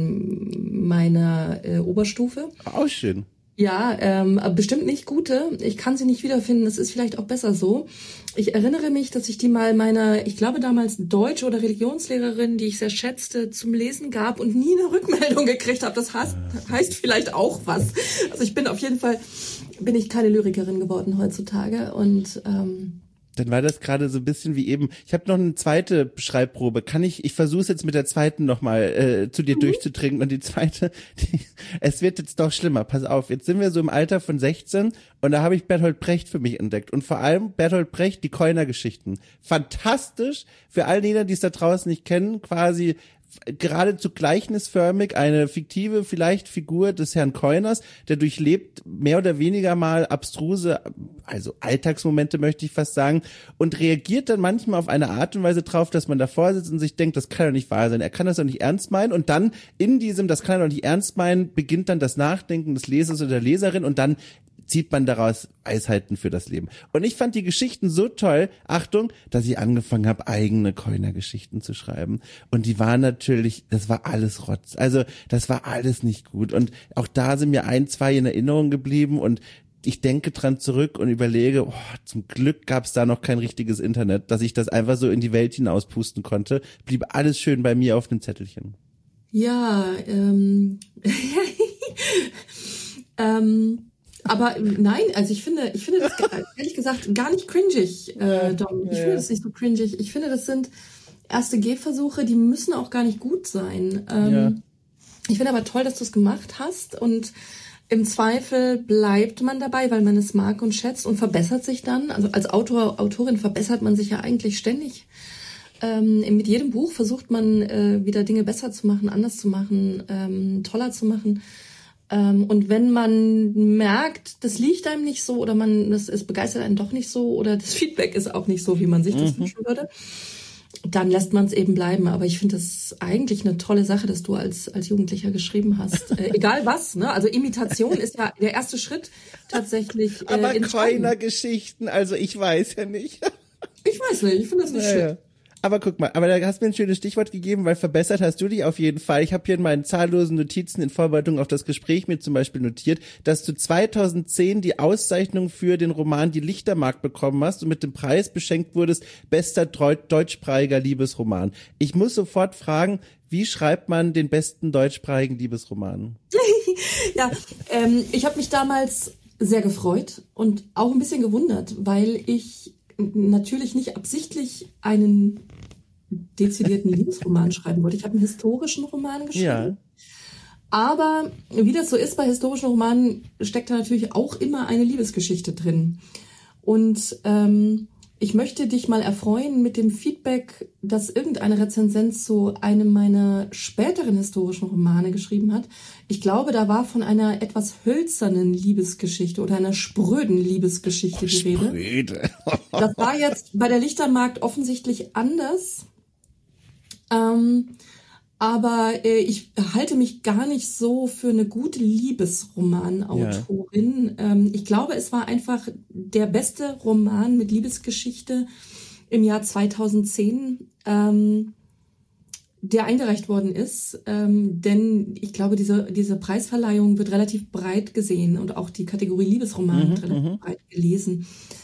in meiner äh, Oberstufe. Auch schön. Ja, ähm, bestimmt nicht gute. Ich kann sie nicht wiederfinden. Das ist vielleicht auch besser so. Ich erinnere mich, dass ich die mal meiner, ich glaube damals Deutsch- oder Religionslehrerin, die ich sehr schätzte, zum Lesen gab und nie eine Rückmeldung gekriegt habe. Das heißt, heißt vielleicht auch was. Also ich bin auf jeden Fall, bin ich keine Lyrikerin geworden heutzutage und ähm, dann war das gerade so ein bisschen wie eben, ich habe noch eine zweite Schreibprobe. Kann ich, ich versuche es jetzt mit der zweiten nochmal äh, zu dir mhm. durchzutrinken und die zweite, die, es wird jetzt doch schlimmer, pass auf, jetzt sind wir so im Alter von sechzehn und da habe ich Bertolt Brecht für mich entdeckt und vor allem Bertolt Brecht, die Keuner-Geschichten. Fantastisch, für all jene, die es da draußen nicht kennen, quasi geradezu gleichnisförmig eine fiktive vielleicht Figur des Herrn Keuners, der durchlebt mehr oder weniger mal abstruse, also Alltagsmomente möchte ich fast sagen, und reagiert dann manchmal auf eine Art und Weise drauf, dass man davor sitzt und sich denkt, das kann doch nicht wahr sein, er kann das doch nicht ernst meinen, und dann in diesem, das kann er doch nicht ernst meinen, beginnt dann das Nachdenken des Lesers oder der Leserin und dann zieht man daraus Weisheiten für das Leben. Und ich fand die Geschichten so toll, Achtung, dass ich angefangen habe, eigene Keuner-Geschichten zu schreiben. Und die waren natürlich, das war alles Rotz. Also das war alles nicht gut. Und auch da sind mir ein, zwei in Erinnerung geblieben und ich denke dran zurück und überlege, oh, zum Glück gab es da noch kein richtiges Internet, dass ich das einfach so in die Welt hinauspusten konnte. Blieb alles schön bei mir auf dem Zettelchen. Ja, ähm... ähm aber nein, also ich finde, ich finde das ehrlich gesagt gar nicht cringig, äh, Dom. Ich finde das nicht so cringig. Ich finde, das sind erste Gehversuche, die müssen auch gar nicht gut sein. Ähm, ja. Ich finde aber toll, dass du es gemacht hast und im Zweifel bleibt man dabei, weil man es mag und schätzt und verbessert sich dann. Also als Autor, Autorin verbessert man sich ja eigentlich ständig. Ähm, mit jedem Buch versucht man äh, wieder Dinge besser zu machen, anders zu machen, ähm, toller zu machen. Und wenn man merkt, das liegt einem nicht so oder man, das ist begeistert einen doch nicht so oder das Feedback ist auch nicht so, wie man sich das mhm. wünschen würde, dann lässt man es eben bleiben. Aber ich finde das eigentlich eine tolle Sache, dass du als als Jugendlicher geschrieben hast. Äh, egal was, ne? Also Imitation ist ja der erste Schritt tatsächlich. Äh, Aber Keuner-Geschichten, also ich weiß ja nicht. Ich weiß nicht, ich finde das nicht naja. schön. Aber guck mal, aber da hast du mir ein schönes Stichwort gegeben, weil verbessert hast du dich auf jeden Fall. Ich habe hier in meinen zahllosen Notizen in Vorbereitung auf das Gespräch mir zum Beispiel notiert, dass du zweitausendzehn die Auszeichnung für den Roman Die Lichtermark bekommen hast und mit dem Preis beschenkt wurdest, bester deutschsprachiger Liebesroman. Ich muss sofort fragen, wie schreibt man den besten deutschsprachigen Liebesroman? Ja, ähm, ich habe mich damals sehr gefreut und auch ein bisschen gewundert, weil ich natürlich nicht absichtlich einen dezidierten Liebesroman schreiben wollte. Ich habe einen historischen Roman geschrieben. Ja. Aber wie das so ist bei historischen Romanen, steckt da natürlich auch immer eine Liebesgeschichte drin. Und ähm, ich möchte dich mal erfreuen mit dem Feedback, das irgendeine Rezensent zu einem meiner späteren historischen Romane geschrieben hat. Ich glaube, da war von einer etwas hölzernen Liebesgeschichte oder einer spröden Liebesgeschichte die Rede. Spröde. Das war jetzt bei der Lichtermarkt offensichtlich anders. Ähm, aber äh, ich halte mich gar nicht so für eine gute Liebesromanautorin. Ja. Ähm, ich glaube, es war einfach der beste Roman mit Liebesgeschichte im Jahr zweitausendzehn, ähm, der eingereicht worden ist. Ähm, denn ich glaube, diese, diese Preisverleihung wird relativ breit gesehen und auch die Kategorie Liebesroman mhm, wird relativ m- breit gelesen.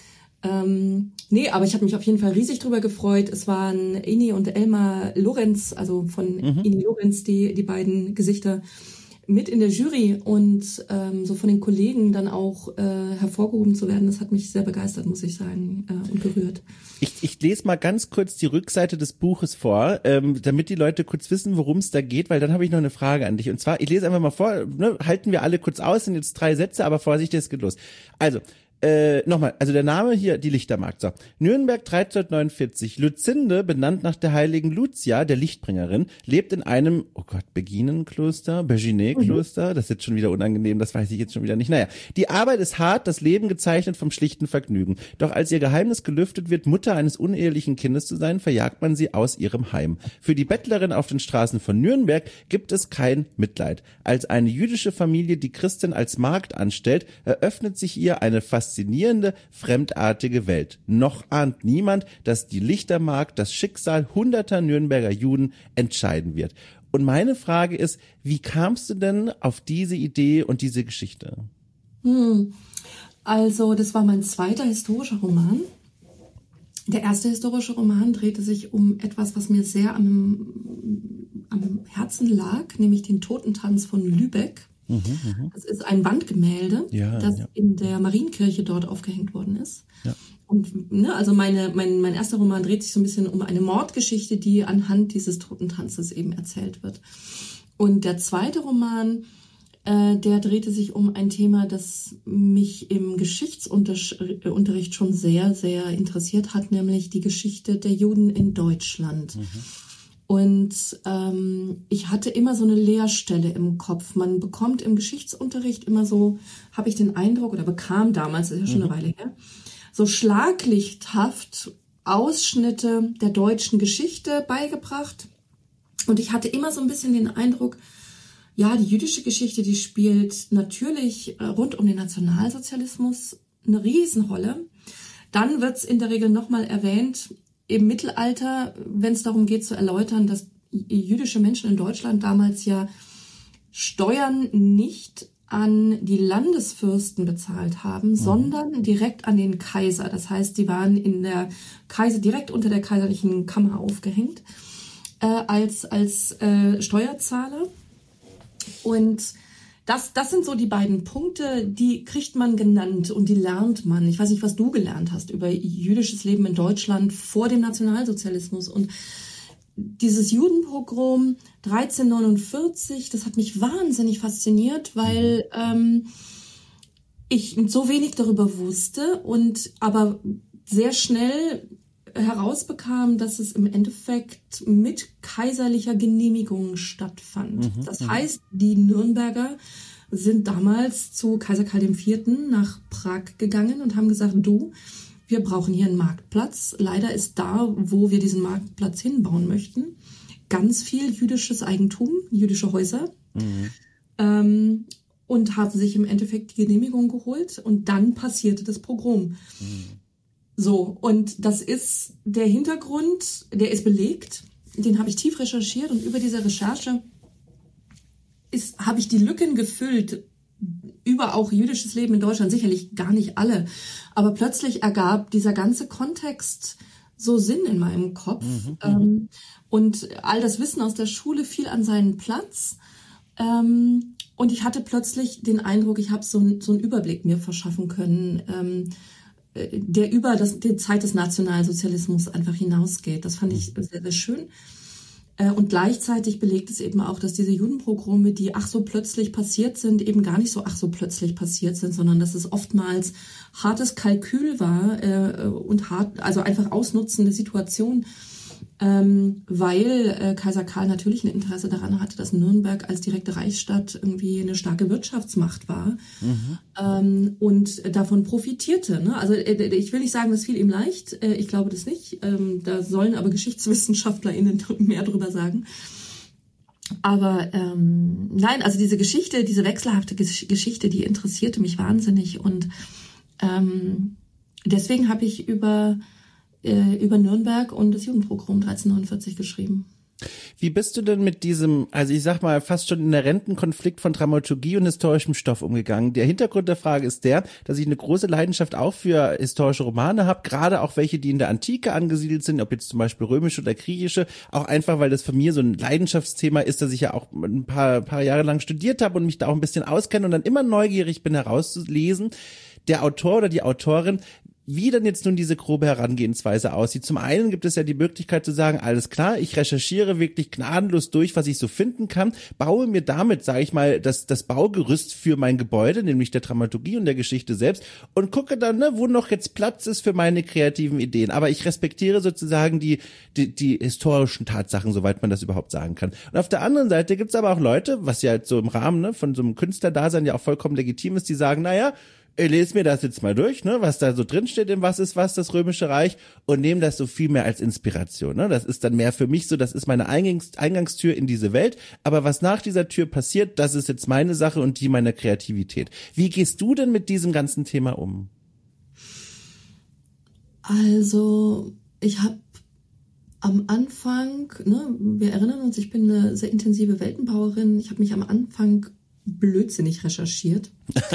Ähm, nee, aber ich habe mich auf jeden Fall riesig drüber gefreut. Es waren Ini und Elmar Lorenz, also von mhm. Ini Lorenz, die die beiden Gesichter mit in der Jury und ähm, so von den Kollegen dann auch äh, hervorgehoben zu werden. Das hat mich sehr begeistert, muss ich sagen, äh, und gerührt. Ich, ich lese mal ganz kurz die Rückseite des Buches vor, ähm, damit die Leute kurz wissen, worum es da geht, weil dann habe ich noch eine Frage an dich. Und zwar, ich lese einfach mal vor, ne, halten wir alle kurz aus, sind jetzt drei Sätze, aber Vorsicht, es geht los. Also, Äh, nochmal, also der Name hier, die Lichtermarkt. So. Nürnberg dreizehnhundertneunundvierzig. Luzinde, benannt nach der heiligen Lucia, der Lichtbringerin, lebt in einem, oh Gott, Beginenkloster, Berginet-Kloster, mhm. das ist jetzt schon wieder unangenehm, das weiß ich jetzt schon wieder nicht. Naja, die Arbeit ist hart, das Leben gezeichnet vom schlichten Vergnügen. Doch als ihr Geheimnis gelüftet wird, Mutter eines unehelichen Kindes zu sein, verjagt man sie aus ihrem Heim. Für die Bettlerin auf den Straßen von Nürnberg gibt es kein Mitleid. Als eine jüdische Familie die Christin als Magd anstellt, eröffnet sich ihr eine faszinierende faszinierende, fremdartige Welt. Noch ahnt niemand, dass die Lichtermarkt das Schicksal hunderter Nürnberger Juden entscheiden wird. Und meine Frage ist, wie kamst du denn auf diese Idee und diese Geschichte? Hm. Also, das war mein zweiter historischer Roman. Der erste historische Roman drehte sich um etwas, was mir sehr am, am Herzen lag, nämlich den Totentanz von Lübeck. Mhm, mh. Das ist ein Wandgemälde, ja, das ja. in der Marienkirche dort aufgehängt worden ist. Ja. Und ne, also meine, mein, mein erster Roman dreht sich so ein bisschen um eine Mordgeschichte, die anhand dieses Totentanzes eben erzählt wird. Und der zweite Roman, äh, der drehte sich um ein Thema, das mich im Geschichtsunterricht schon sehr, sehr interessiert hat, nämlich die Geschichte der Juden in Deutschland. Mhm. Und ähm, ich hatte immer so eine Leerstelle im Kopf. Man bekommt im Geschichtsunterricht immer so, habe ich den Eindruck, oder bekam damals, das ist ja schon eine Weile her, so schlaglichthaft Ausschnitte der deutschen Geschichte beigebracht. Und ich hatte immer so ein bisschen den Eindruck, ja, die jüdische Geschichte, die spielt natürlich rund um den Nationalsozialismus eine Riesenrolle. Dann wird's in der Regel nochmal erwähnt, im Mittelalter, wenn es darum geht zu erläutern, dass jüdische Menschen in Deutschland damals ja Steuern nicht an die Landesfürsten bezahlt haben, mhm. sondern direkt an den Kaiser. Das heißt, die waren in der Kaiser direkt unter der kaiserlichen Kammer aufgehängt äh, als als äh, Steuerzahler. Und Das, das sind so die beiden Punkte, die kriegt man genannt und die lernt man. Ich weiß nicht, was du gelernt hast über jüdisches Leben in Deutschland vor dem Nationalsozialismus. Und dieses Judenpogrom dreizehnhundertneunundvierzig, das hat mich wahnsinnig fasziniert, weil ähm, ich so wenig darüber wusste und aber sehr schnell herausbekam, dass es im Endeffekt mit kaiserlicher Genehmigung stattfand. Mhm, das heißt, die Nürnberger sind damals zu Kaiser Karl der Vierte nach Prag gegangen und haben gesagt, du, wir brauchen hier einen Marktplatz. Leider ist da, wo wir diesen Marktplatz hinbauen möchten, ganz viel jüdisches Eigentum, jüdische Häuser. Mhm. Ähm, und haben sich im Endeffekt die Genehmigung geholt und dann passierte das Pogrom. Mhm. So, und das ist der Hintergrund, der ist belegt, den habe ich tief recherchiert und über diese Recherche ist, habe ich die Lücken gefüllt über auch jüdisches Leben in Deutschland, sicherlich gar nicht alle, aber plötzlich ergab dieser ganze Kontext so Sinn in meinem Kopf mhm, ähm, und all das Wissen aus der Schule fiel an seinen Platz ähm, und ich hatte plötzlich den Eindruck, ich habe so, so einen Überblick mir verschaffen können, ähm, der über das, die Zeit des Nationalsozialismus einfach hinausgeht. Das fand ich sehr, sehr schön. Und gleichzeitig belegt es eben auch, dass diese Judenpogrome, die ach so plötzlich passiert sind, eben gar nicht so ach so plötzlich passiert sind, sondern dass es oftmals hartes Kalkül war äh, und hart, also einfach Ausnutzen der Situation, ähm, weil äh, Kaiser Karl natürlich ein Interesse daran hatte, dass Nürnberg als direkte Reichsstadt irgendwie eine starke Wirtschaftsmacht war mhm. ähm, und davon profitierte. Ne? Also äh, ich will nicht sagen, das fiel ihm leicht, äh, ich glaube das nicht. Ähm, da sollen aber GeschichtswissenschaftlerInnen mehr drüber sagen. Aber ähm, nein, also diese Geschichte, diese wechselhafte Gesch- Geschichte, die interessierte mich wahnsinnig und ähm, deswegen habe ich über über Nürnberg und das Judenpogrom dreizehnhundertneunundvierzig geschrieben. Wie bist du denn mit diesem, also ich sag mal, fast schon inhärenten Konflikt von Dramaturgie und historischem Stoff umgegangen? Der Hintergrund der Frage ist der, dass ich eine große Leidenschaft auch für historische Romane habe, gerade auch welche, die in der Antike angesiedelt sind, ob jetzt zum Beispiel römische oder griechische, auch einfach, weil das für mich so ein Leidenschaftsthema ist, dass ich ja auch ein paar, paar Jahre lang studiert habe und mich da auch ein bisschen auskenne und dann immer neugierig bin, herauszulesen, der Autor oder die Autorin, wie denn jetzt nun diese grobe Herangehensweise aussieht. Zum einen gibt es ja die Möglichkeit zu sagen, alles klar, ich recherchiere wirklich gnadenlos durch, was ich so finden kann, baue mir damit, sage ich mal, das, das Baugerüst für mein Gebäude, nämlich der Dramaturgie und der Geschichte selbst und gucke dann, ne, wo noch jetzt Platz ist für meine kreativen Ideen. Aber ich respektiere sozusagen die, die, die historischen Tatsachen, soweit man das überhaupt sagen kann. Und auf der anderen Seite gibt es aber auch Leute, was ja jetzt so im Rahmen ne, von so einem Künstlerdasein ja auch vollkommen legitim ist, die sagen, naja, ich lese mir das jetzt mal durch, ne, was da so drin steht im Was ist was, das Römische Reich und nehme das so viel mehr als Inspiration, ne? Das ist dann mehr für mich so, das ist meine Eingangs- Eingangstür in diese Welt, aber was nach dieser Tür passiert, das ist jetzt meine Sache und die meiner Kreativität. Wie gehst du denn mit diesem ganzen Thema um? Also, ich habe am Anfang, ne, wir erinnern uns, ich bin eine sehr intensive Weltenbauerin, ich habe mich am Anfang blödsinnig recherchiert.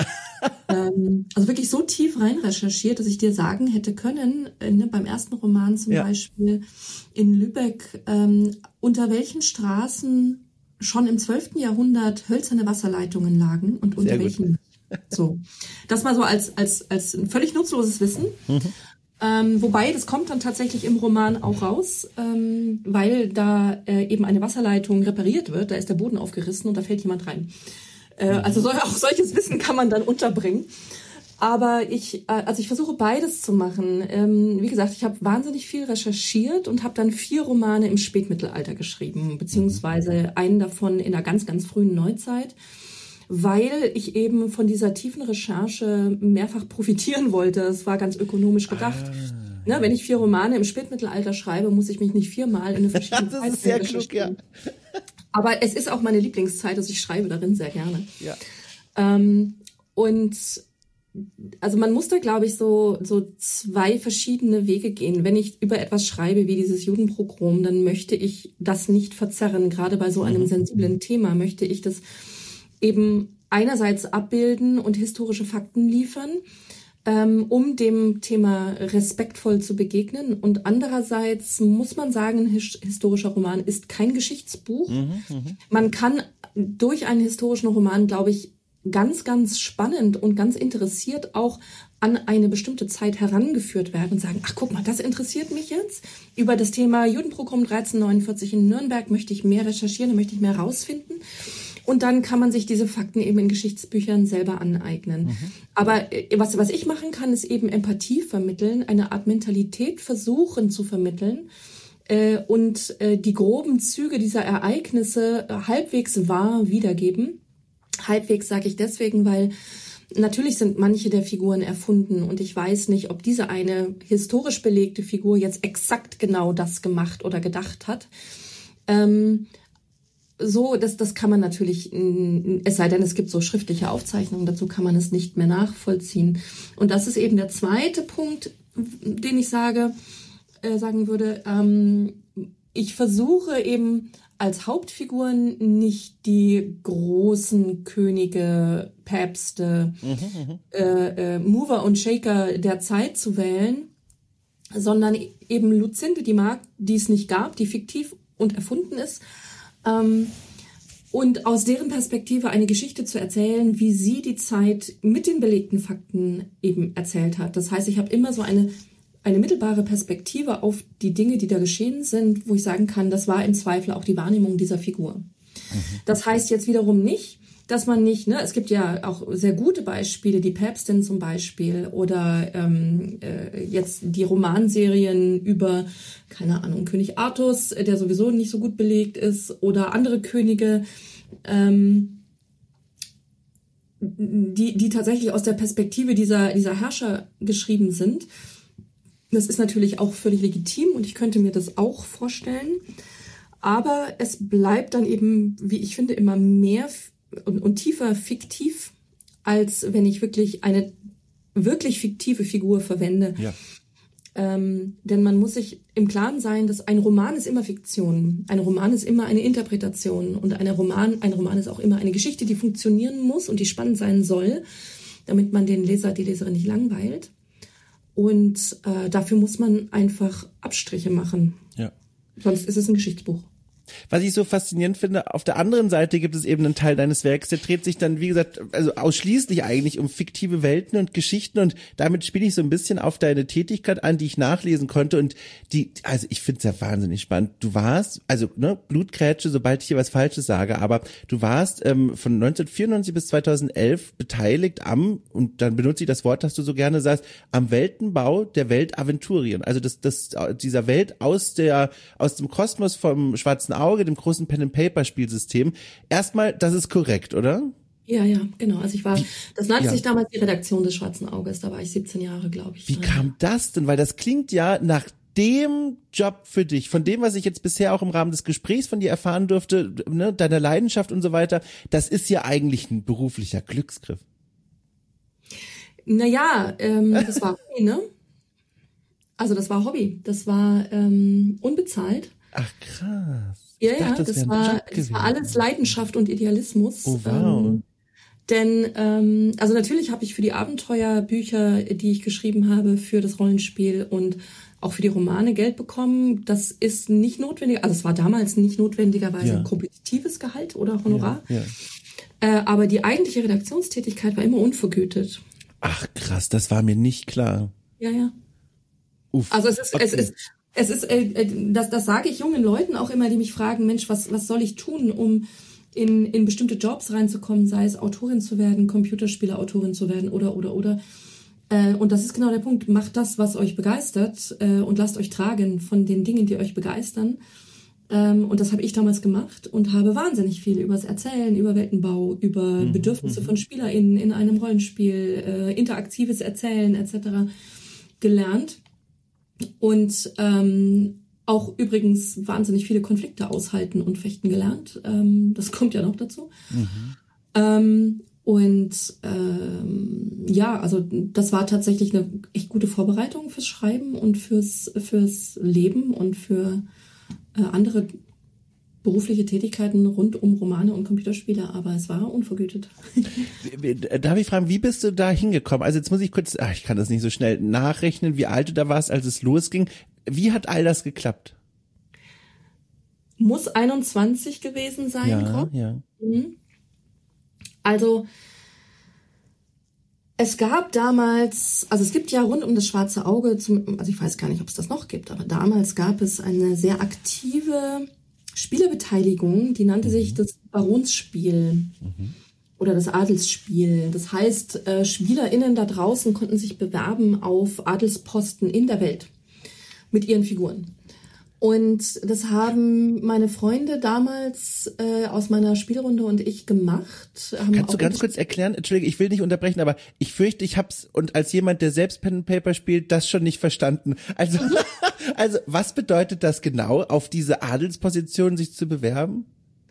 ähm, also wirklich so tief rein recherchiert, dass ich dir sagen hätte können, äh, ne, beim ersten Roman zum ja. Beispiel in Lübeck, ähm, unter welchen Straßen schon im zwölften Jahrhundert hölzerne Wasserleitungen lagen und unter Sehr welchen gut. So. Das mal so als, als, als ein völlig nutzloses Wissen. Mhm. Ähm, wobei, das kommt dann tatsächlich im Roman auch raus, ähm, weil da äh, eben eine Wasserleitung repariert wird, da ist der Boden aufgerissen und da fällt jemand rein. Äh, also so, auch solches Wissen kann man dann unterbringen. Aber ich, äh, also ich versuche beides zu machen. Ähm, wie gesagt, ich habe wahnsinnig viel recherchiert und habe dann vier Romane im Spätmittelalter geschrieben, beziehungsweise einen davon in der ganz, ganz frühen Neuzeit, weil ich eben von dieser tiefen Recherche mehrfach profitieren wollte. Es war ganz ökonomisch gedacht. Ah. Ne, wenn ich vier Romane im Spätmittelalter schreibe, muss ich mich nicht viermal in eine verschiedene Zeit. Das ist sehr klug, ja. Aber es ist auch meine Lieblingszeit, also ich schreibe darin sehr gerne. Ja. Ähm, und also man muss da, glaube ich, so, so zwei verschiedene Wege gehen. Wenn ich über etwas schreibe wie dieses Judenpogrom, dann möchte ich das nicht verzerren. Gerade bei so einem mhm. sensiblen Thema möchte ich das eben einerseits abbilden und historische Fakten liefern, ähm, um dem Thema respektvoll zu begegnen. Und andererseits muss man sagen, ein his- historischer Roman ist kein Geschichtsbuch. Mhm, man kann durch einen historischen Roman, glaube ich, ganz, ganz spannend und ganz interessiert auch an eine bestimmte Zeit herangeführt werden und sagen, ach guck mal, das interessiert mich jetzt. Über das Thema Judenpogrom dreizehnhundertneunundvierzig in Nürnberg möchte ich mehr recherchieren, da möchte ich mehr rausfinden. Und dann kann man sich diese Fakten eben in Geschichtsbüchern selber aneignen. Mhm. Aber was, was ich machen kann, ist eben Empathie vermitteln, eine Art Mentalität versuchen zu vermitteln äh, und äh, die groben Züge dieser Ereignisse halbwegs wahr wiedergeben. Halbwegs sage ich deswegen, weil natürlich sind manche der Figuren erfunden und ich weiß nicht, ob diese eine historisch belegte Figur jetzt exakt genau das gemacht oder gedacht hat. Ähm, So, das, das kann man natürlich, es sei denn, es gibt so schriftliche Aufzeichnungen, dazu kann man es nicht mehr nachvollziehen. Und das ist eben der zweite Punkt, den ich sage, äh, sagen würde. Ähm, ich versuche eben als Hauptfiguren nicht die großen Könige, Päpste, mhm, äh, äh, Mover und Shaker der Zeit zu wählen, sondern eben Luzinde, die Magd, die es nicht gab, die fiktiv und erfunden ist. Ähm, und aus deren Perspektive eine Geschichte zu erzählen, wie sie die Zeit mit den belegten Fakten eben erzählt hat. Das heißt, ich habe immer so eine, eine mittelbare Perspektive auf die Dinge, die da geschehen sind, wo ich sagen kann, das war im Zweifel auch die Wahrnehmung dieser Figur. Mhm. Das heißt jetzt wiederum nicht, dass man nicht, ne, es gibt ja auch sehr gute Beispiele, die Päpstin zum Beispiel oder ähm, äh, jetzt die Romanserien über, keine Ahnung, König Artus, der sowieso nicht so gut belegt ist, oder andere Könige, ähm, die die tatsächlich aus der Perspektive dieser dieser Herrscher geschrieben sind. Das ist natürlich auch völlig legitim und ich könnte mir das auch vorstellen, aber es bleibt dann eben, wie ich finde, immer mehr Und, und tiefer fiktiv, als wenn ich wirklich eine wirklich fiktive Figur verwende. Ja. Ähm, denn man muss sich im Klaren sein, dass ein Roman ist immer Fiktion. Ein Roman ist immer eine Interpretation. Und eine Roman, ein Roman ist auch immer eine Geschichte, die funktionieren muss und die spannend sein soll, damit man den Leser, die Leserin nicht langweilt. Und äh, dafür muss man einfach Abstriche machen. Ja. Sonst ist es ein Geschichtsbuch. Was ich so faszinierend finde, auf der anderen Seite gibt es eben einen Teil deines Werks, der dreht sich dann, wie gesagt, also ausschließlich eigentlich um fiktive Welten und Geschichten und damit spiele ich so ein bisschen auf deine Tätigkeit an, die ich nachlesen konnte und die, also ich finde es ja wahnsinnig spannend. Du warst, also ne, Blutgrätsche, sobald ich hier was Falsches sage, aber du warst ähm, von neunzehnhundertvierundneunzig bis zweitausendelf beteiligt am, und dann benutze ich das Wort, das du so gerne sagst, am Weltenbau der Weltaventurien, also das, das, dieser Welt aus der, aus dem Kosmos vom Schwarzen Auge, dem großen Pen-and-Paper-Spielsystem. Erstmal, das ist korrekt, oder? Ja, ja, genau. Also ich war, das nannte ja. sich damals die Redaktion des Schwarzen Auges, da war ich siebzehn Jahre, glaube ich. Wie ja. kam das denn? Weil das klingt ja nach dem Job für dich, von dem, was ich jetzt bisher auch im Rahmen des Gesprächs von dir erfahren durfte, ne, deiner Leidenschaft und so weiter, das ist ja eigentlich ein beruflicher Glücksgriff. Naja, ähm, das war Hobby, ne? Also das war Hobby. Das war ähm, unbezahlt. Ach, krass. Ja, ich ja, dachte, das, das war, das war alles Leidenschaft und Idealismus. Oh, wow. Ähm, denn, ähm, also natürlich habe ich für die Abenteuerbücher, die ich geschrieben habe, für das Rollenspiel und auch für die Romane Geld bekommen. Das ist nicht notwendig, also es war damals nicht notwendigerweise ja. kompetitives Gehalt oder Honorar. Ja, ja. Äh, aber die eigentliche Redaktionstätigkeit war immer unvergütet. Ach, krass, das war mir nicht klar. Ja, ja. Uff. Also es ist, okay. es ist, es ist, äh, das, das sage ich jungen Leuten auch immer, die mich fragen, Mensch, was, was soll ich tun, um in, in bestimmte Jobs reinzukommen, sei es Autorin zu werden, Computerspieleautorin zu werden oder, oder, oder. Äh, und das ist genau der Punkt. Macht das, was euch begeistert, äh, und lasst euch tragen von den Dingen, die euch begeistern. Ähm, und das habe ich damals gemacht und habe wahnsinnig viel über das Erzählen, über Weltenbau, über mhm. Bedürfnisse von SpielerInnen in einem Rollenspiel, äh, interaktives Erzählen et cetera gelernt. Und ähm, auch übrigens wahnsinnig viele Konflikte aushalten und fechten gelernt. Ähm, das kommt ja noch dazu. Mhm. Ähm, und ähm, ja, also das war tatsächlich eine echt gute Vorbereitung fürs Schreiben und fürs fürs Leben und für äh, andere berufliche Tätigkeiten rund um Romane und Computerspiele, aber es war unvergütet. Darf ich fragen, wie bist du da hingekommen? Also jetzt muss ich kurz, ach, ich kann das nicht so schnell nachrechnen, wie alt du da warst, als es losging. Wie hat all das geklappt? Muss einundzwanzig gewesen sein, ja, grob. Ja. Mhm. Also es gab damals, also es gibt ja rund um das Schwarze Auge, zum, also ich weiß gar nicht, ob es das noch gibt, aber damals gab es eine sehr aktive Spielerbeteiligung, die nannte mhm. sich das Baronsspiel mhm. oder das Adelsspiel. Das heißt, äh, SpielerInnen da draußen konnten sich bewerben auf Adelsposten in der Welt mit ihren Figuren. Und das haben meine Freunde damals äh, aus meiner Spielrunde und ich gemacht. Haben Kannst du ganz kurz erklären? Entschuldige, ich will nicht unterbrechen, aber ich fürchte, ich hab's, und als jemand, der selbst Pen and Paper spielt, das schon nicht verstanden. Also, mhm. also was bedeutet das genau, auf diese Adelsposition sich zu bewerben?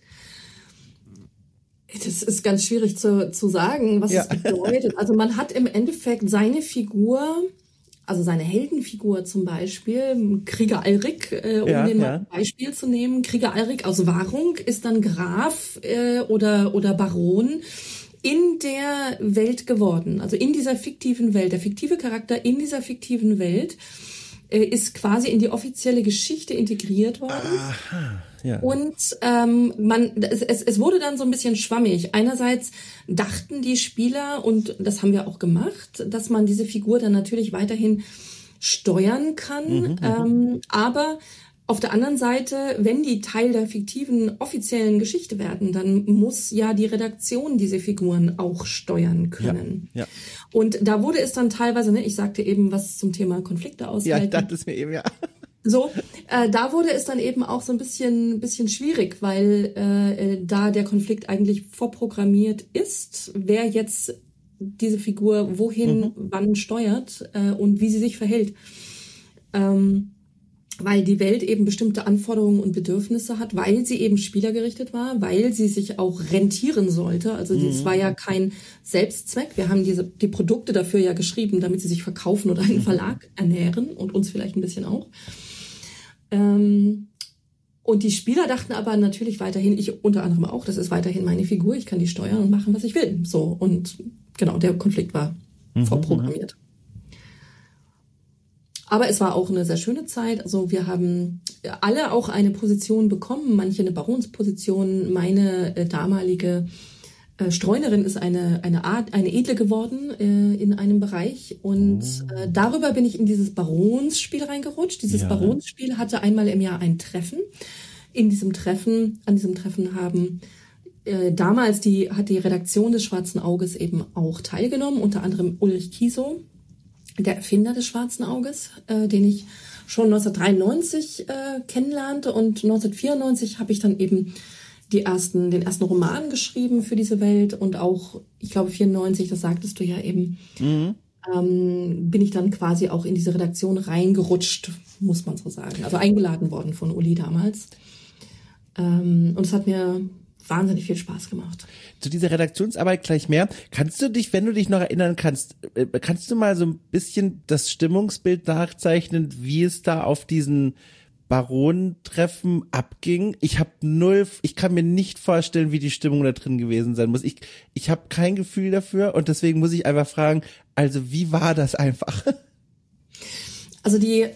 Das ist ganz schwierig zu, zu sagen, was ja. es bedeutet. Also man hat im Endeffekt seine Figur, also seine Heldenfigur zum Beispiel, Krieger Alrik, äh, um ja, den ja. mal ein Beispiel zu nehmen. Krieger Alrik aus Wahrung ist dann Graf äh, oder, oder Baron in der Welt geworden. Also in dieser fiktiven Welt. Der fiktive Charakter in dieser fiktiven Welt äh, ist quasi in die offizielle Geschichte integriert worden. Aha, Ja. Und ähm, man, es, es, es wurde dann so ein bisschen schwammig. Einerseits dachten die Spieler, und das haben wir auch gemacht, dass man diese Figur dann natürlich weiterhin steuern kann. Mhm, ähm, aber auf der anderen Seite, wenn die Teil der fiktiven offiziellen Geschichte werden, dann muss ja die Redaktion diese Figuren auch steuern können. Ja, ja. Und da wurde es dann teilweise, ne, ich sagte eben was zum Thema Konflikte aushalten. Ja, ich dachte es mir eben, ja. So, äh, da wurde es dann eben auch so ein bisschen, bisschen schwierig, weil äh, da der Konflikt eigentlich vorprogrammiert ist, wer jetzt diese Figur wohin, mhm. wann steuert äh, und wie sie sich verhält. Ähm, weil die Welt eben bestimmte Anforderungen und Bedürfnisse hat, weil sie eben spielergerichtet war, weil sie sich auch rentieren sollte. Also mhm. das war ja kein Selbstzweck. Wir haben diese die Produkte dafür ja geschrieben, damit sie sich verkaufen oder einen Verlag ernähren und uns vielleicht ein bisschen auch. Ähm, und die Spieler dachten aber natürlich weiterhin, ich unter anderem auch, das ist weiterhin meine Figur, ich kann die steuern und machen, was ich will. So, und genau, der Konflikt war mhm. vorprogrammiert. Aber es war auch eine sehr schöne Zeit. Also wir haben alle auch eine Position bekommen, manche eine Baronsposition. Meine äh, damalige äh, Streunerin ist eine eine Art eine Edle geworden äh, in einem Bereich, und oh. äh, darüber bin ich in dieses Baronsspiel reingerutscht. Dieses ja. Baronsspiel hatte einmal im Jahr ein Treffen. In diesem Treffen, an diesem Treffen haben äh, damals die hat die Redaktion des Schwarzen Auges eben auch teilgenommen, unter anderem Ulrich Kiesow, der Erfinder des Schwarzen Auges, äh, den ich schon neunzehnhundertdreiundneunzig äh, kennenlernte, und neunzehnhundertvierundneunzig habe ich dann eben die ersten, den ersten Roman geschrieben für diese Welt, und auch, ich glaube vierundneunzig, das sagtest du ja eben, mhm. ähm, bin ich dann quasi auch in diese Redaktion reingerutscht, muss man so sagen. Also eingeladen worden von Uli damals. Ähm, und es hat mir wahnsinnig viel Spaß gemacht. Zu dieser Redaktionsarbeit gleich mehr. Kannst du dich, wenn du dich noch erinnern kannst, kannst du mal so ein bisschen das Stimmungsbild nachzeichnen, wie es da auf diesen Baronentreffen abging? Ich habe null, ich kann mir nicht vorstellen, wie die Stimmung da drin gewesen sein muss. Ich, ich habe kein Gefühl dafür, und deswegen muss ich einfach fragen, also wie war das einfach? Also die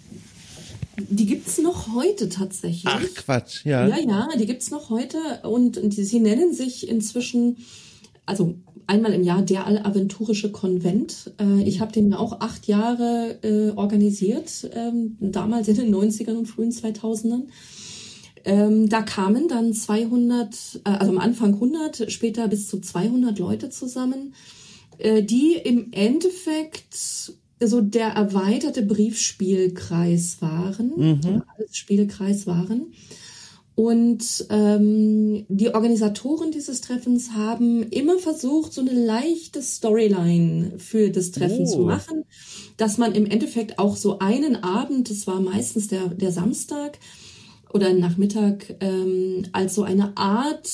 Die gibt's noch heute tatsächlich. Ach Quatsch, ja. Ja, ja, die gibt's noch heute, und die, sie nennen sich inzwischen, also einmal im Jahr der Aventurische Konvent. Äh, ich habe den ja auch acht Jahre äh, organisiert, ähm, damals in den neunzigern und frühen zweitausendern. Ähm, da kamen dann zweihundert, äh, also am Anfang hundert, später bis zu zweihundert Leute zusammen, äh, die im Endeffekt so der erweiterte Briefspielkreis waren, mhm. als Spielkreis waren. Und ähm, die Organisatoren dieses Treffens haben immer versucht, so eine leichte Storyline für das Treffen oh. zu machen, dass man im Endeffekt auch so einen Abend, das war meistens der, der Samstag oder Nachmittag, ähm, als so eine Art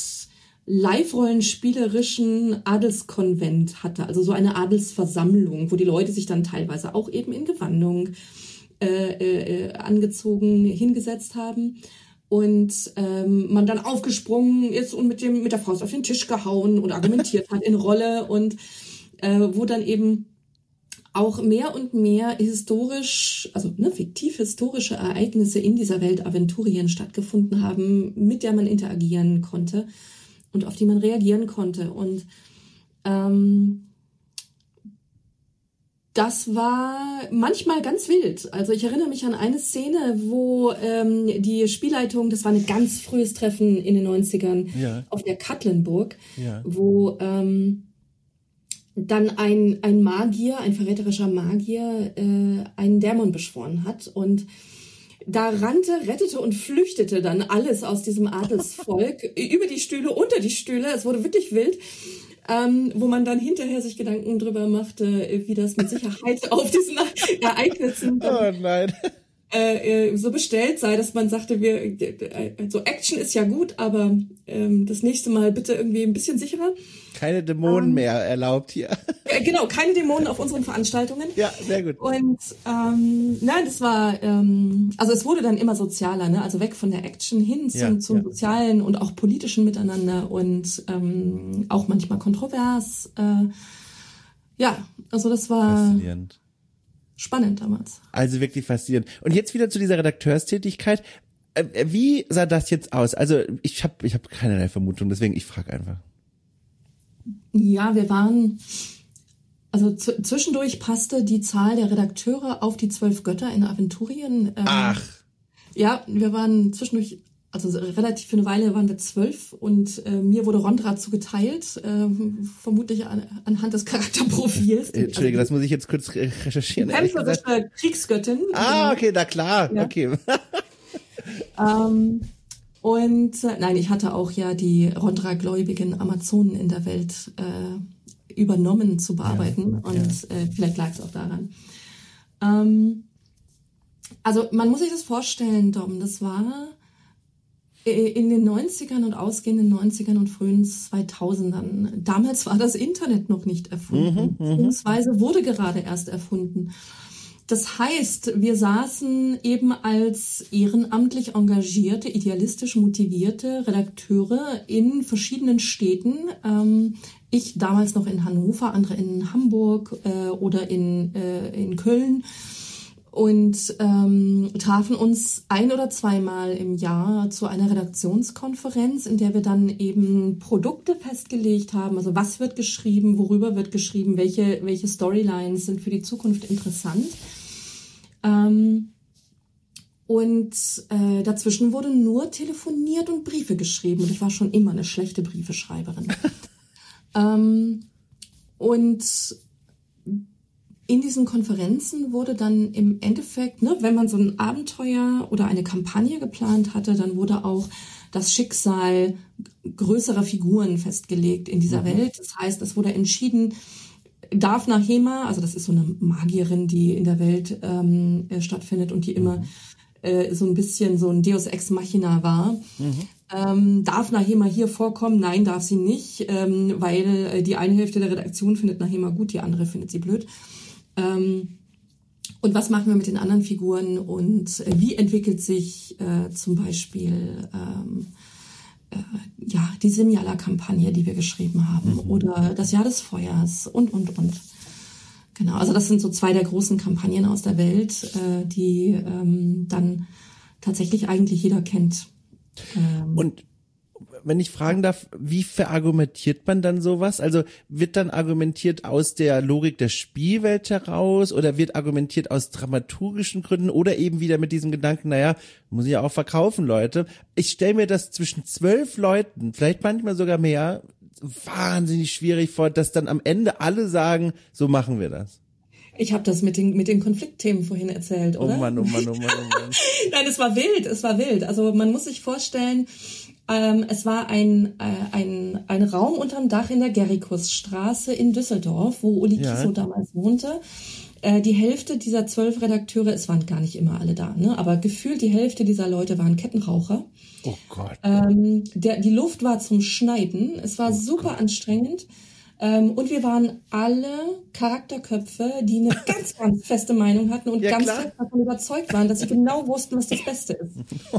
live-rollenspielerischen Adelskonvent hatte, also so eine Adelsversammlung, wo die Leute sich dann teilweise auch eben in Gewandung äh, äh, angezogen hingesetzt haben, und ähm, man dann aufgesprungen ist und mit dem mit der Faust auf den Tisch gehauen und argumentiert hat in Rolle, und äh, wo dann eben auch mehr und mehr historisch, also ne, fiktiv-historische Ereignisse in dieser Welt Aventurien stattgefunden haben, mit der man interagieren konnte und auf die man reagieren konnte. Und ähm, das war manchmal ganz wild. Also ich erinnere mich an eine Szene, wo ähm, die Spielleitung, das war ein ganz frühes Treffen in den neunzigern ja. auf der Katlenburg, ja. wo ähm, dann ein, ein Magier, ein verräterischer Magier, äh, einen Dämon beschworen hat, und da rannte, rettete und flüchtete dann alles aus diesem Adelsvolk über die Stühle, unter die Stühle. Es wurde wirklich wild, ähm, wo man dann hinterher sich Gedanken drüber machte, wie das mit Sicherheit auf diesen Ereignissen dann, oh nein. Äh, so bestellt sei, dass man sagte, wir äh, so Action ist ja gut, aber ähm, das nächste Mal bitte irgendwie ein bisschen sicherer. Keine Dämonen ähm, mehr erlaubt hier. Äh, genau, keine Dämonen auf unseren Veranstaltungen. Ja, sehr gut. Und ähm, nein, das war, ähm, also es wurde dann immer sozialer, ne? Also weg von der Action hin zum, ja, zum ja. sozialen und auch politischen Miteinander, und ähm, auch manchmal kontrovers. Äh, ja, also das war faszinierend. Spannend damals. Also wirklich faszinierend. Und jetzt wieder zu dieser Redakteurstätigkeit. äh, wie sah das jetzt aus? Also ich habe ich hab keinerlei Vermutung, deswegen ich frage einfach. Ja, wir waren, also z- zwischendurch passte die Zahl der Redakteure auf die zwölf Götter in Aventurien. Ähm, Ach. Ja, wir waren zwischendurch, also relativ für eine Weile waren wir zwölf und äh, mir wurde Rondra zugeteilt, äh, vermutlich an, anhand des Charakterprofils. Entschuldige, das muss ich jetzt kurz re- recherchieren. Kämpferische Kriegsgöttin. Ah, okay, na klar, ja. okay. ähm, und äh, nein, ich hatte auch ja die Rondra-gläubigen Amazonen in der Welt äh, übernommen zu bearbeiten ja, und ja. Äh, vielleicht lag es auch daran. Ähm, also man muss sich das vorstellen, Dom, das war in den neunzigern und ausgehenden neunzigern und frühen zweitausendern. Damals war das Internet noch nicht erfunden, mhm, beziehungsweise wurde gerade erst erfunden. Das heißt, wir saßen eben als ehrenamtlich engagierte, idealistisch motivierte Redakteure in verschiedenen Städten. Ähm, ich damals noch in Hannover, andere in Hamburg äh, oder in, äh, in Köln. Und ähm, trafen uns ein- oder zweimal im Jahr zu einer Redaktionskonferenz, in der wir dann eben Produkte festgelegt haben. Also was wird geschrieben, worüber wird geschrieben, welche, welche Storylines sind für die Zukunft interessant. Ähm, und äh, dazwischen wurde nur telefoniert und Briefe geschrieben. Und ich war schon immer eine schlechte Briefeschreiberin. ähm, und in diesen Konferenzen wurde dann im Endeffekt, ne, wenn man so ein Abenteuer oder eine Kampagne geplant hatte, dann wurde auch das Schicksal größerer Figuren festgelegt in dieser mhm. Welt. Das heißt, es wurde entschieden, darf Nahema, also das ist so eine Magierin, die in der Welt ähm, äh, stattfindet und die immer äh, so ein bisschen so ein Deus Ex Machina war, mhm. ähm, darf Nahema hier vorkommen? Nein, darf sie nicht, ähm, weil äh, die eine Hälfte der Redaktion findet Nahema gut, die andere findet sie blöd. Und was machen wir mit den anderen Figuren und wie entwickelt sich äh, zum Beispiel ähm, äh, ja die Simjala-Kampagne, die wir geschrieben haben, mhm. oder das Jahr des Feuers und, und, und. Genau, also das sind so zwei der großen Kampagnen aus der Welt, äh, die ähm, dann tatsächlich eigentlich jeder kennt. Ähm, und wenn ich fragen darf, wie verargumentiert man dann sowas? Also wird dann argumentiert aus der Logik der Spielwelt heraus oder wird argumentiert aus dramaturgischen Gründen oder eben wieder mit diesem Gedanken, naja, muss ich ja auch verkaufen, Leute. Ich stelle mir das zwischen zwölf Leuten, vielleicht manchmal sogar mehr, wahnsinnig schwierig vor, dass dann am Ende alle sagen, so machen wir das. Ich habe das mit den mit den Konfliktthemen vorhin erzählt, oder? Oh Mann, oh Mann, oh Mann, oh Mann. Nein, es war wild, es war wild. Also man muss sich vorstellen, ähm, es war ein, äh, ein, ein Raum unterm Dach in der Gerrikusstraße in Düsseldorf, wo Uli ja. Kiso damals wohnte. Äh, die Hälfte dieser zwölf Redakteure, es waren gar nicht immer alle da, ne? Aber gefühlt die Hälfte dieser Leute waren Kettenraucher. Oh Gott. Ähm, der, die Luft war zum Schneiden. Es war oh super Gott. anstrengend. Ähm, und wir waren alle Charakterköpfe, die eine ganz, ganz feste Meinung hatten und ja, ganz fest davon überzeugt waren, dass sie genau wussten, was das Beste ist.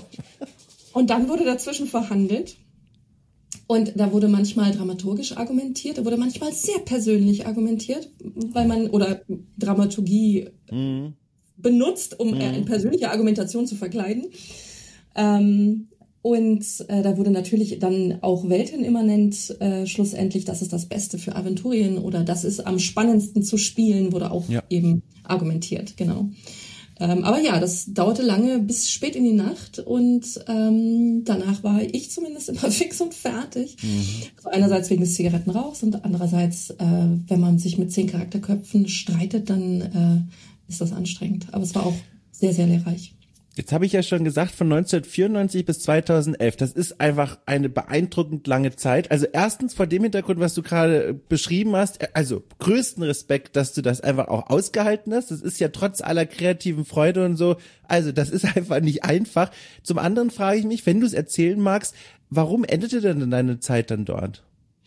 Und dann wurde dazwischen verhandelt. Und da wurde manchmal dramaturgisch argumentiert, da wurde manchmal sehr persönlich argumentiert, weil man, oder Dramaturgie mhm. benutzt, um mhm. eine persönliche Argumentation zu verkleiden. Ähm, Und äh, da wurde natürlich dann auch weltenimmanent äh, schlussendlich, das ist das Beste für Aventurien oder das ist am spannendsten zu spielen, wurde auch ja. eben argumentiert, genau. Ähm, aber ja, das dauerte lange bis spät in die Nacht und ähm, danach war ich zumindest immer fix und fertig. Mhm. Also einerseits wegen des Zigarettenrauchs und andererseits, äh, wenn man sich mit zehn Charakterköpfen streitet, dann äh, ist das anstrengend. Aber es war auch sehr, sehr lehrreich. Jetzt habe ich ja schon gesagt, von neunzehnhundertvierundneunzig bis zweitausendelf, das ist einfach eine beeindruckend lange Zeit. Also erstens vor dem Hintergrund, was du gerade beschrieben hast, also größten Respekt, dass du das einfach auch ausgehalten hast. Das ist ja trotz aller kreativen Freude und so, also das ist einfach nicht einfach. Zum anderen frage ich mich, wenn du es erzählen magst, warum endete denn deine Zeit dann dort?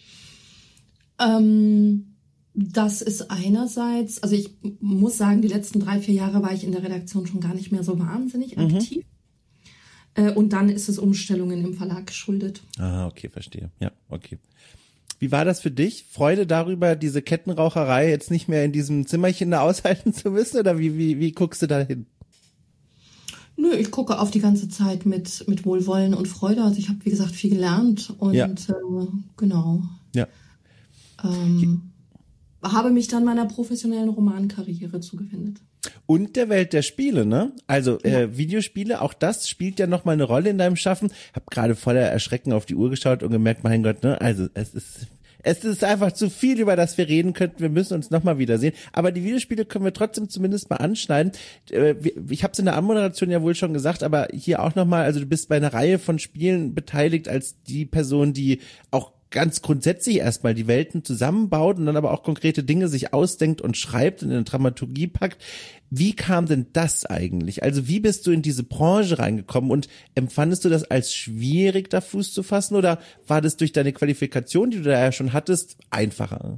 Ähm... Das ist einerseits, also ich muss sagen, die letzten drei, vier Jahre war ich in der Redaktion schon gar nicht mehr so wahnsinnig mhm. aktiv. Äh, und dann ist es Umstellungen im Verlag geschuldet. Ah, okay, verstehe. Ja, okay. Wie war das für dich? Freude darüber, diese Kettenraucherei jetzt nicht mehr in diesem Zimmerchen da aushalten zu müssen? Oder wie, wie, wie guckst du da hin? Nö, ich gucke auf die ganze Zeit mit, mit Wohlwollen und Freude. Also ich habe, wie gesagt, viel gelernt und Ja. äh, genau. Ja. Ähm, habe mich dann meiner professionellen Romankarriere zugewendet. Und der Welt der Spiele, ne? Also äh, Videospiele, auch das spielt ja nochmal eine Rolle in deinem Schaffen. Hab gerade voller Erschrecken auf die Uhr geschaut und gemerkt, mein Gott, ne? Also es ist es ist einfach zu viel, über das wir reden könnten. Wir müssen uns nochmal wiedersehen. Aber die Videospiele können wir trotzdem zumindest mal anschneiden. Äh, ich habe es in der Anmoderation ja wohl schon gesagt, aber hier auch nochmal, also du bist bei einer Reihe von Spielen beteiligt als die Person, die auch ganz grundsätzlich erstmal die Welten zusammenbaut und dann aber auch konkrete Dinge sich ausdenkt und schreibt und in eine Dramaturgie packt. Wie kam denn das eigentlich? Also wie bist du in diese Branche reingekommen und empfandest du das als schwierig, da Fuß zu fassen, oder war das durch deine Qualifikation, die du da ja schon hattest, einfacher?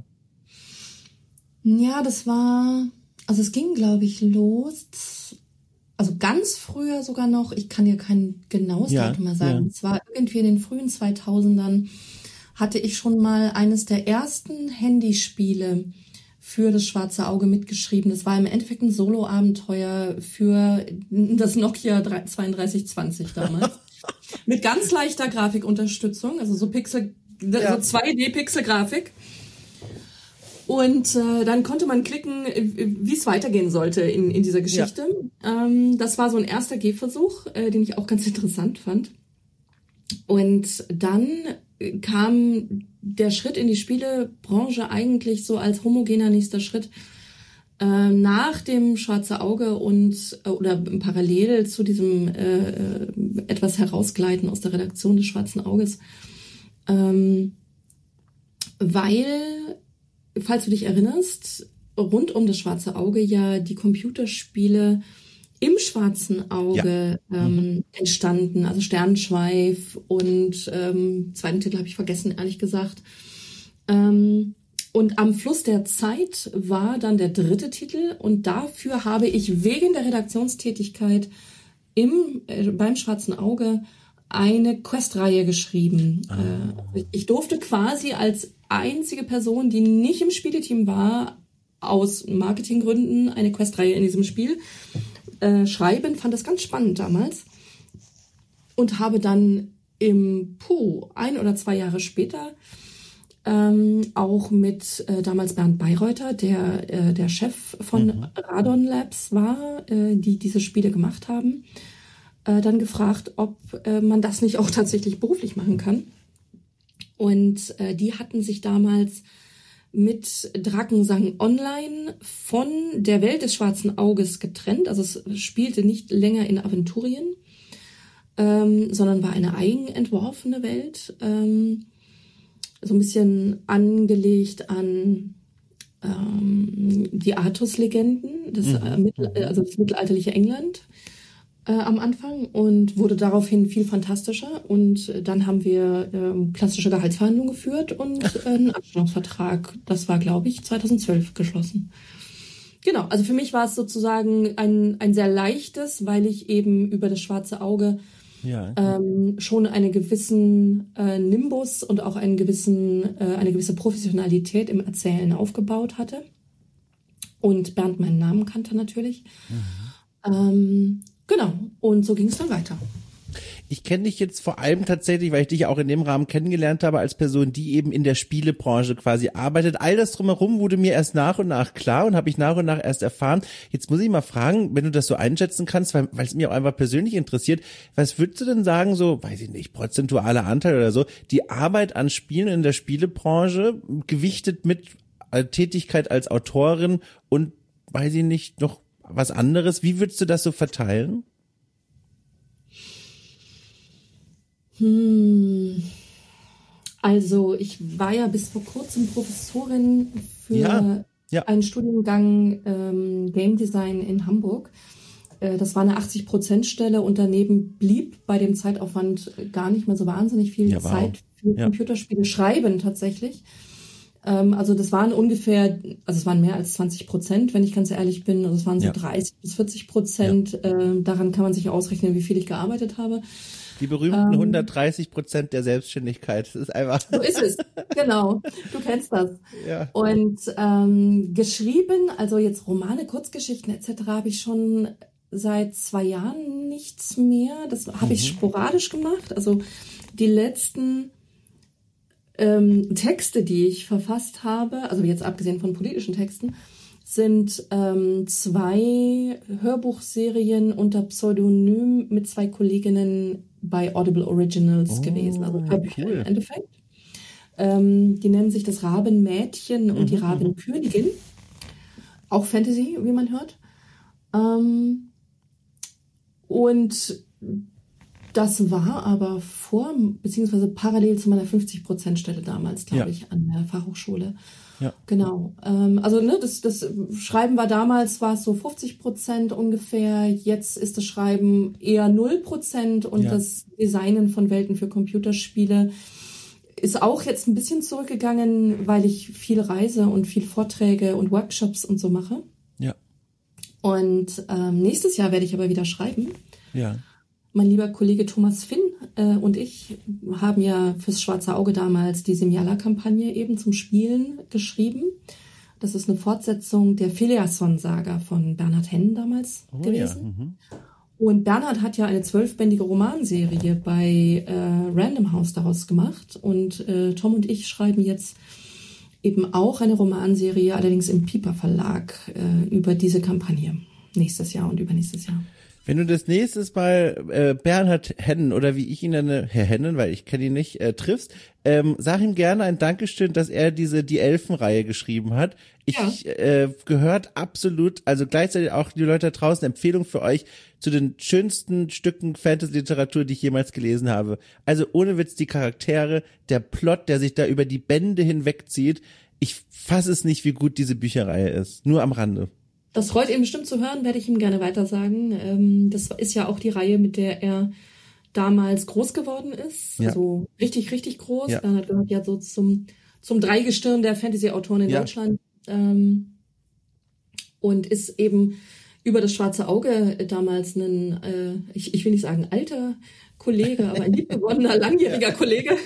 Ja, das war, also es ging, glaube ich, los, also ganz früher sogar noch, ich kann dir kein genaues Ja, Datum mehr sagen, ja. es war irgendwie in den frühen zweitausendern, hatte ich schon mal eines der ersten Handyspiele für das Schwarze Auge mitgeschrieben. Das war im Endeffekt ein Solo-Abenteuer für das Nokia zweiunddreißig zwanzig damals. Mit ganz leichter Grafikunterstützung, also so Pixel, Ja. so zwei D-Pixel-Grafik. Und äh, dann konnte man klicken, wie es weitergehen sollte in, in dieser Geschichte. Ja. Ähm, das war so ein erster Gehversuch, äh, den ich auch ganz interessant fand. Und dann kam der Schritt in die Spielebranche eigentlich so als homogener nächster Schritt äh, nach dem Schwarze Auge und äh, oder parallel zu diesem äh, etwas herausgleiten aus der Redaktion des Schwarzen Auges, ähm, weil, falls du dich erinnerst, rund um das Schwarze Auge ja die Computerspiele im Schwarzen Auge ja. ähm, mhm. entstanden, also Sternenschweif und ähm, zweiten Titel habe ich vergessen, ehrlich gesagt. Ähm, und am Fluss der Zeit war dann der dritte Titel und dafür habe ich wegen der Redaktionstätigkeit im äh, beim Schwarzen Auge eine Questreihe geschrieben. Ah. Äh, ich durfte quasi als einzige Person, die nicht im Spieleteam war, aus Marketinggründen eine Questreihe in diesem Spiel Äh, schreiben, fand das ganz spannend damals und habe dann im Puh, ein oder zwei Jahre später ähm, auch mit äh, damals Bernd Bayreuther, der äh, der Chef von mhm. Radon Labs war, äh, die diese Spiele gemacht haben, äh, dann gefragt, ob äh, man das nicht auch tatsächlich beruflich machen kann. Und äh, die hatten sich damals mit Drakensang Online von der Welt des Schwarzen Auges getrennt. Also es spielte nicht länger in Aventurien, ähm, sondern war eine eigen entworfene Welt. Ähm, so ein bisschen angelegt an ähm, die Artus-Legenden, das, mhm. äh, mittel, also das mittelalterliche England äh, am Anfang, und wurde daraufhin viel fantastischer. Und dann haben wir äh, klassische Gehaltsverhandlungen geführt und äh, einen Anstellungsvertrag, das war, glaube ich, zweitausendzwölf geschlossen. Genau, also für mich war es sozusagen ein, ein sehr leichtes, weil ich eben über das Schwarze Auge ja. ähm, schon einen gewissen äh, Nimbus und auch einen gewissen, äh, eine gewisse Professionalität im Erzählen aufgebaut hatte. Und Bernd meinen Namen kannte natürlich. Mhm. Ähm, Genau, und so ging es dann weiter. Ich kenne dich jetzt vor allem tatsächlich, weil ich dich auch in dem Rahmen kennengelernt habe, als Person, die eben in der Spielebranche quasi arbeitet. All das drumherum wurde mir erst nach und nach klar und habe ich nach und nach erst erfahren. Jetzt muss ich mal fragen, wenn du das so einschätzen kannst, weil weil es mich auch einfach persönlich interessiert, was würdest du denn sagen, so, weiß ich nicht, prozentualer Anteil oder so, die Arbeit an Spielen in der Spielebranche gewichtet mit Tätigkeit als Autorin und, weiß ich nicht, noch was anderes? Wie würdest du das so verteilen? Hm. Also ich war ja bis vor kurzem Professorin für ja, ja. einen Studiengang ähm, Game Design in Hamburg. Äh, das war eine achtzig-Prozent-Stelle und daneben blieb bei dem Zeitaufwand gar nicht mehr so wahnsinnig viel ja, wow. Zeit für ja. Computerspiele schreiben tatsächlich. Also das waren ungefähr, also es waren mehr als zwanzig Prozent, wenn ich ganz ehrlich bin. Also es waren so ja. dreißig bis vierzig Prozent. Ja. Äh, daran kann man sich ausrechnen, wie viel ich gearbeitet habe. Die berühmten ähm, hundertdreißig Prozent der Selbstständigkeit. Das ist einfach. So ist es, genau. Du kennst das. Ja. Und ähm, geschrieben, also jetzt Romane, Kurzgeschichten et cetera habe ich schon seit zwei Jahren nichts mehr. Das habe ich sporadisch gemacht. Also die letzten ähm, Texte, die ich verfasst habe, also jetzt abgesehen von politischen Texten, sind ähm, zwei Hörbuchserien unter Pseudonym mit zwei Kolleginnen bei Audible Originals Oh, gewesen. Also Hörbücher cool. im Endeffekt. Ähm, die nennen sich das Rabenmädchen und die Rabenkönigin. Auch Fantasy, wie man hört. Ähm, und das war aber vor, beziehungsweise parallel zu meiner fünfzig-Prozent-Stelle damals, glaube Ja. ich, an der Fachhochschule. Ja. Genau. Ähm, also ne, das, das Schreiben war damals, war es so fünfzig Prozent ungefähr. Jetzt ist das Schreiben eher null Prozent und Ja. das Designen von Welten für Computerspiele ist auch jetzt ein bisschen zurückgegangen, weil ich viel reise und viel Vorträge und Workshops und so mache. Ja. Und ähm, nächstes Jahr werde ich aber wieder schreiben. Ja. Mein lieber Kollege Thomas Finn äh, und ich haben ja fürs Schwarze Auge damals die Semiala-Kampagne eben zum Spielen geschrieben. Das ist eine Fortsetzung der Phileason-Saga von Bernhard Henn damals Oh, gewesen. ja. Mhm. Und Bernhard hat ja eine zwölfbändige Romanserie bei äh, Random House daraus gemacht. Und äh, Tom und ich schreiben jetzt eben auch eine Romanserie, allerdings im Piper Verlag, äh, über diese Kampagne. Nächstes Jahr und übernächstes Jahr. Wenn du das nächstes Mal äh, Bernhard Hennen oder wie ich ihn nenne, Herr Hennen, weil ich kenne ihn nicht, äh, triffst, ähm, sag ihm gerne ein Dankeschön, dass er diese Die Elfenreihe geschrieben hat. Ich Ja. äh, gehört absolut, also gleichzeitig auch die Leute da draußen, Empfehlung für euch zu den schönsten Stücken Fantasy-Literatur, die ich jemals gelesen habe. Also ohne Witz, die Charaktere, der Plot, der sich da über die Bände hinwegzieht. Ich fasse es nicht, wie gut diese Bücherreihe ist. Nur am Rande. Das freut ihn bestimmt zu hören, werde ich ihm gerne weitersagen. Ähm, das ist ja auch die Reihe, mit der er damals groß geworden ist. Ja. Also richtig, richtig groß. Ja. Bernhard gehört ja so zum, zum Dreigestirn der Fantasy-Autoren in Ja. Deutschland. Ähm, und ist eben über das Schwarze Auge damals ein, äh, ich, ich will nicht sagen alter Kollege, aber ein liebgewonnener, langjähriger Kollege.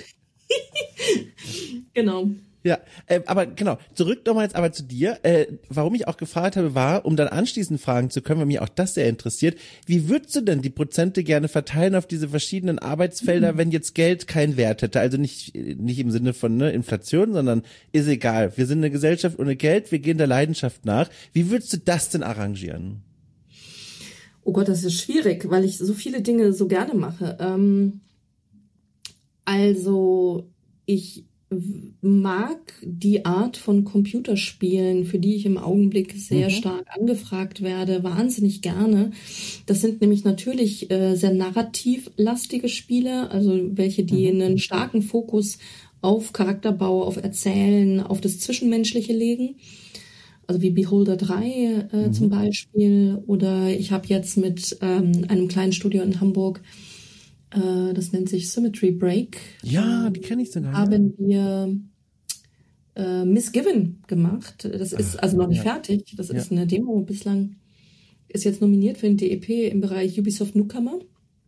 Genau. Ja, äh, aber genau, zurück nochmal jetzt aber zu dir. Äh, warum ich auch gefragt habe, war, um dann anschließend fragen zu können, weil mich auch das sehr interessiert, wie würdest du denn die Prozente gerne verteilen auf diese verschiedenen Arbeitsfelder, mhm. wenn jetzt Geld keinen Wert hätte? Also nicht nicht im Sinne von ne, Inflation, sondern ist egal. Wir sind eine Gesellschaft ohne Geld, wir gehen der Leidenschaft nach. Wie würdest du das denn arrangieren? Oh Gott, das ist schwierig, weil ich so viele Dinge so gerne mache. Ähm, also ich mag die Art von Computerspielen, für die ich im Augenblick sehr Mhm. stark angefragt werde, wahnsinnig gerne. Das sind nämlich natürlich äh, sehr narrativlastige Spiele, also welche, die Mhm. einen starken Fokus auf Charakterbau, auf Erzählen, auf das Zwischenmenschliche legen. Also wie Beholder drei äh, Mhm. zum Beispiel. Oder ich habe jetzt mit ähm, einem kleinen Studio in Hamburg, äh, das nennt sich Symmetry Break, Ja, die kenne ich sogar. haben wir äh, Misgiven gemacht. Das ist also noch nicht ja. fertig. Das Ja. ist eine Demo bislang. Ist jetzt nominiert für den D E P im Bereich Ubisoft Newcomer.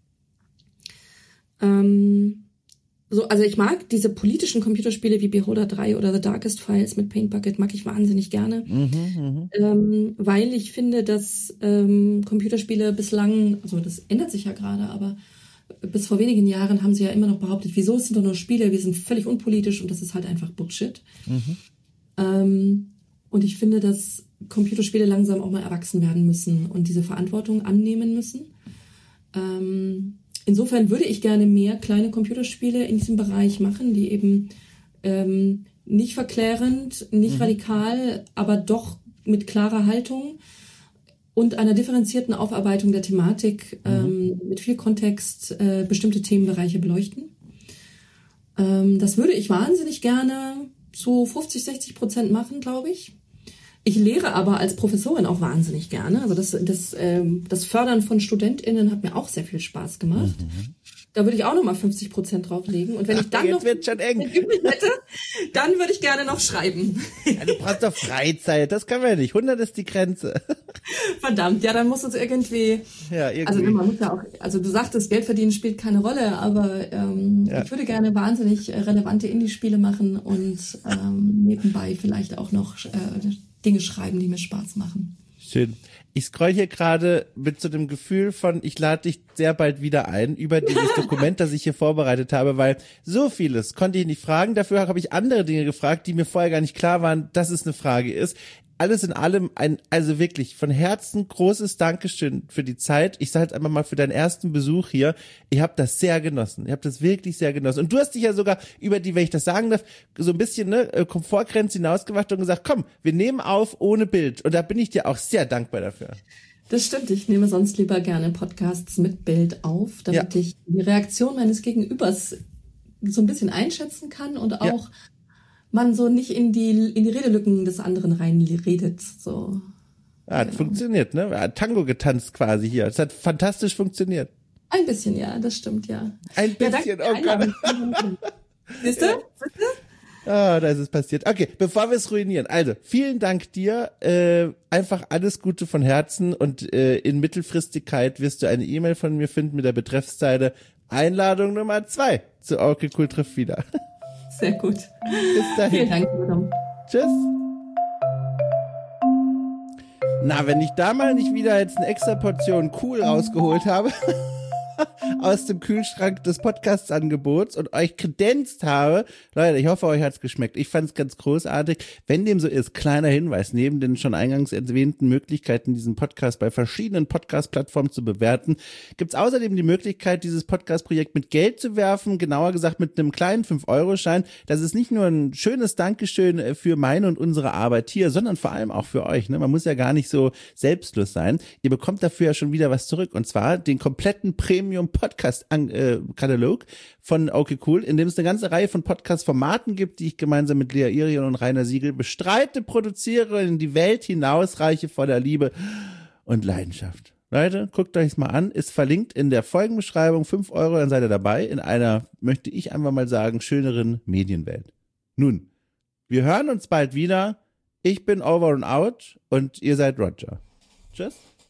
Ähm, so, also ich mag diese politischen Computerspiele wie Beholder drei oder The Darkest Files mit Paint Bucket, mag ich wahnsinnig gerne. Mhm, mhm. Ähm, weil ich finde, dass ähm, Computerspiele bislang, also das ändert sich ja gerade, aber bis vor wenigen Jahren haben sie ja immer noch behauptet, wieso es sind doch nur Spiele, wir sind völlig unpolitisch und das ist halt einfach Bullshit. Mhm. Ähm, und ich finde, dass Computerspiele langsam auch mal erwachsen werden müssen und diese Verantwortung annehmen müssen. Ähm, insofern würde ich gerne mehr kleine Computerspiele in diesem Bereich machen, die eben ähm, nicht verklärend, nicht Mhm. radikal, aber doch mit klarer Haltung und einer differenzierten Aufarbeitung der Thematik Mhm. ähm, mit viel Kontext äh, bestimmte Themenbereiche beleuchten. Ähm, das würde ich wahnsinnig gerne so fünfzig, sechzig Prozent machen, glaube ich. Ich lehre aber als Professorin auch wahnsinnig gerne. Also das, das, ähm, das Fördern von StudentInnen hat mir auch sehr viel Spaß gemacht. Mhm. Da würde ich auch nochmal fünfzig Prozent drauflegen. Und wenn ich dann Jetzt noch wird schon eng. übrig hätte, dann würde ich gerne noch schreiben. Ja, du brauchst doch Freizeit, das können wir nicht. hundert ist die Grenze. Verdammt, ja, dann muss uns irgendwie, Ja, irgendwie. also man muss ja auch, also du sagtest, Geld verdienen spielt keine Rolle, aber ähm, Ja. ich würde gerne wahnsinnig äh, relevante Indie-Spiele machen und ähm, nebenbei vielleicht auch noch äh, Dinge schreiben, die mir Spaß machen. Schön. Ich scroll hier gerade mit so dem Gefühl von, ich lade dich sehr bald wieder ein über dieses Dokument, das ich hier vorbereitet habe, weil so vieles konnte ich nicht fragen. Dafür habe ich andere Dinge gefragt, die mir vorher gar nicht klar waren, dass es eine Frage ist. Alles in allem ein, also wirklich von Herzen großes Dankeschön für die Zeit. Ich sage jetzt einfach mal für deinen ersten Besuch hier. Ich habe das sehr genossen. Ich habe das wirklich sehr genossen. Und du hast dich ja sogar über die, wenn ich das sagen darf, so ein bisschen ne Komfortgrenze hinausgewacht und gesagt, komm, wir nehmen auf ohne Bild. Und da bin ich dir auch sehr dankbar dafür. Das stimmt. Ich nehme sonst lieber gerne Podcasts mit Bild auf, damit ja. ich die Reaktion meines Gegenübers so ein bisschen einschätzen kann und auch ja. man so nicht in die in die Redelücken des anderen reinredet. So. Ja, hat genau. funktioniert, ne? Hat Tango getanzt quasi hier. Es hat fantastisch funktioniert. Ein bisschen, ja, das stimmt, ja. Ein bisschen, ja, oh Gott. Siehst du? Ja. Ah, da ist es passiert. Okay, bevor wir es ruinieren. Also, vielen Dank dir. Äh, einfach alles Gute von Herzen und äh, in Mittelfristigkeit wirst du eine E-Mail von mir finden mit der Betreffszeile Einladung Nummer zwei zu Okay Cool trifft wieder. Sehr gut. Bis dahin. Vielen Dank, Madame. Tschüss. Na, wenn ich da mal nicht wieder jetzt eine extra Portion cool rausgeholt habe aus dem Kühlschrank des Podcast-Angebots und euch kredenzt habe. Leute, ich hoffe, euch hat's geschmeckt. Ich fand's ganz großartig. Wenn dem so ist, kleiner Hinweis, neben den schon eingangs erwähnten Möglichkeiten, diesen Podcast bei verschiedenen Podcast-Plattformen zu bewerten, gibt's außerdem die Möglichkeit, dieses Podcast-Projekt mit Geld zu werfen, genauer gesagt mit einem kleinen fünf Euro Schein. Das ist nicht nur ein schönes Dankeschön für meine und unsere Arbeit hier, sondern vor allem auch für euch. Ne? Man muss ja gar nicht so selbstlos sein. Ihr bekommt dafür ja schon wieder was zurück, und zwar den kompletten Premium-Podcast-Katalog von Okay Cool, in dem es eine ganze Reihe von Podcast-Formaten gibt, die ich gemeinsam mit Lea Irion und Rainer Siegel bestreite, produziere und in die Welt hinausreiche voller Liebe und Leidenschaft. Leute, guckt euch es mal an, ist verlinkt in der Folgenbeschreibung, fünf Euro, dann seid ihr dabei in einer, möchte ich einfach mal sagen, schöneren Medienwelt. Nun, wir hören uns bald wieder. Ich bin over and out und ihr seid Roger. Tschüss.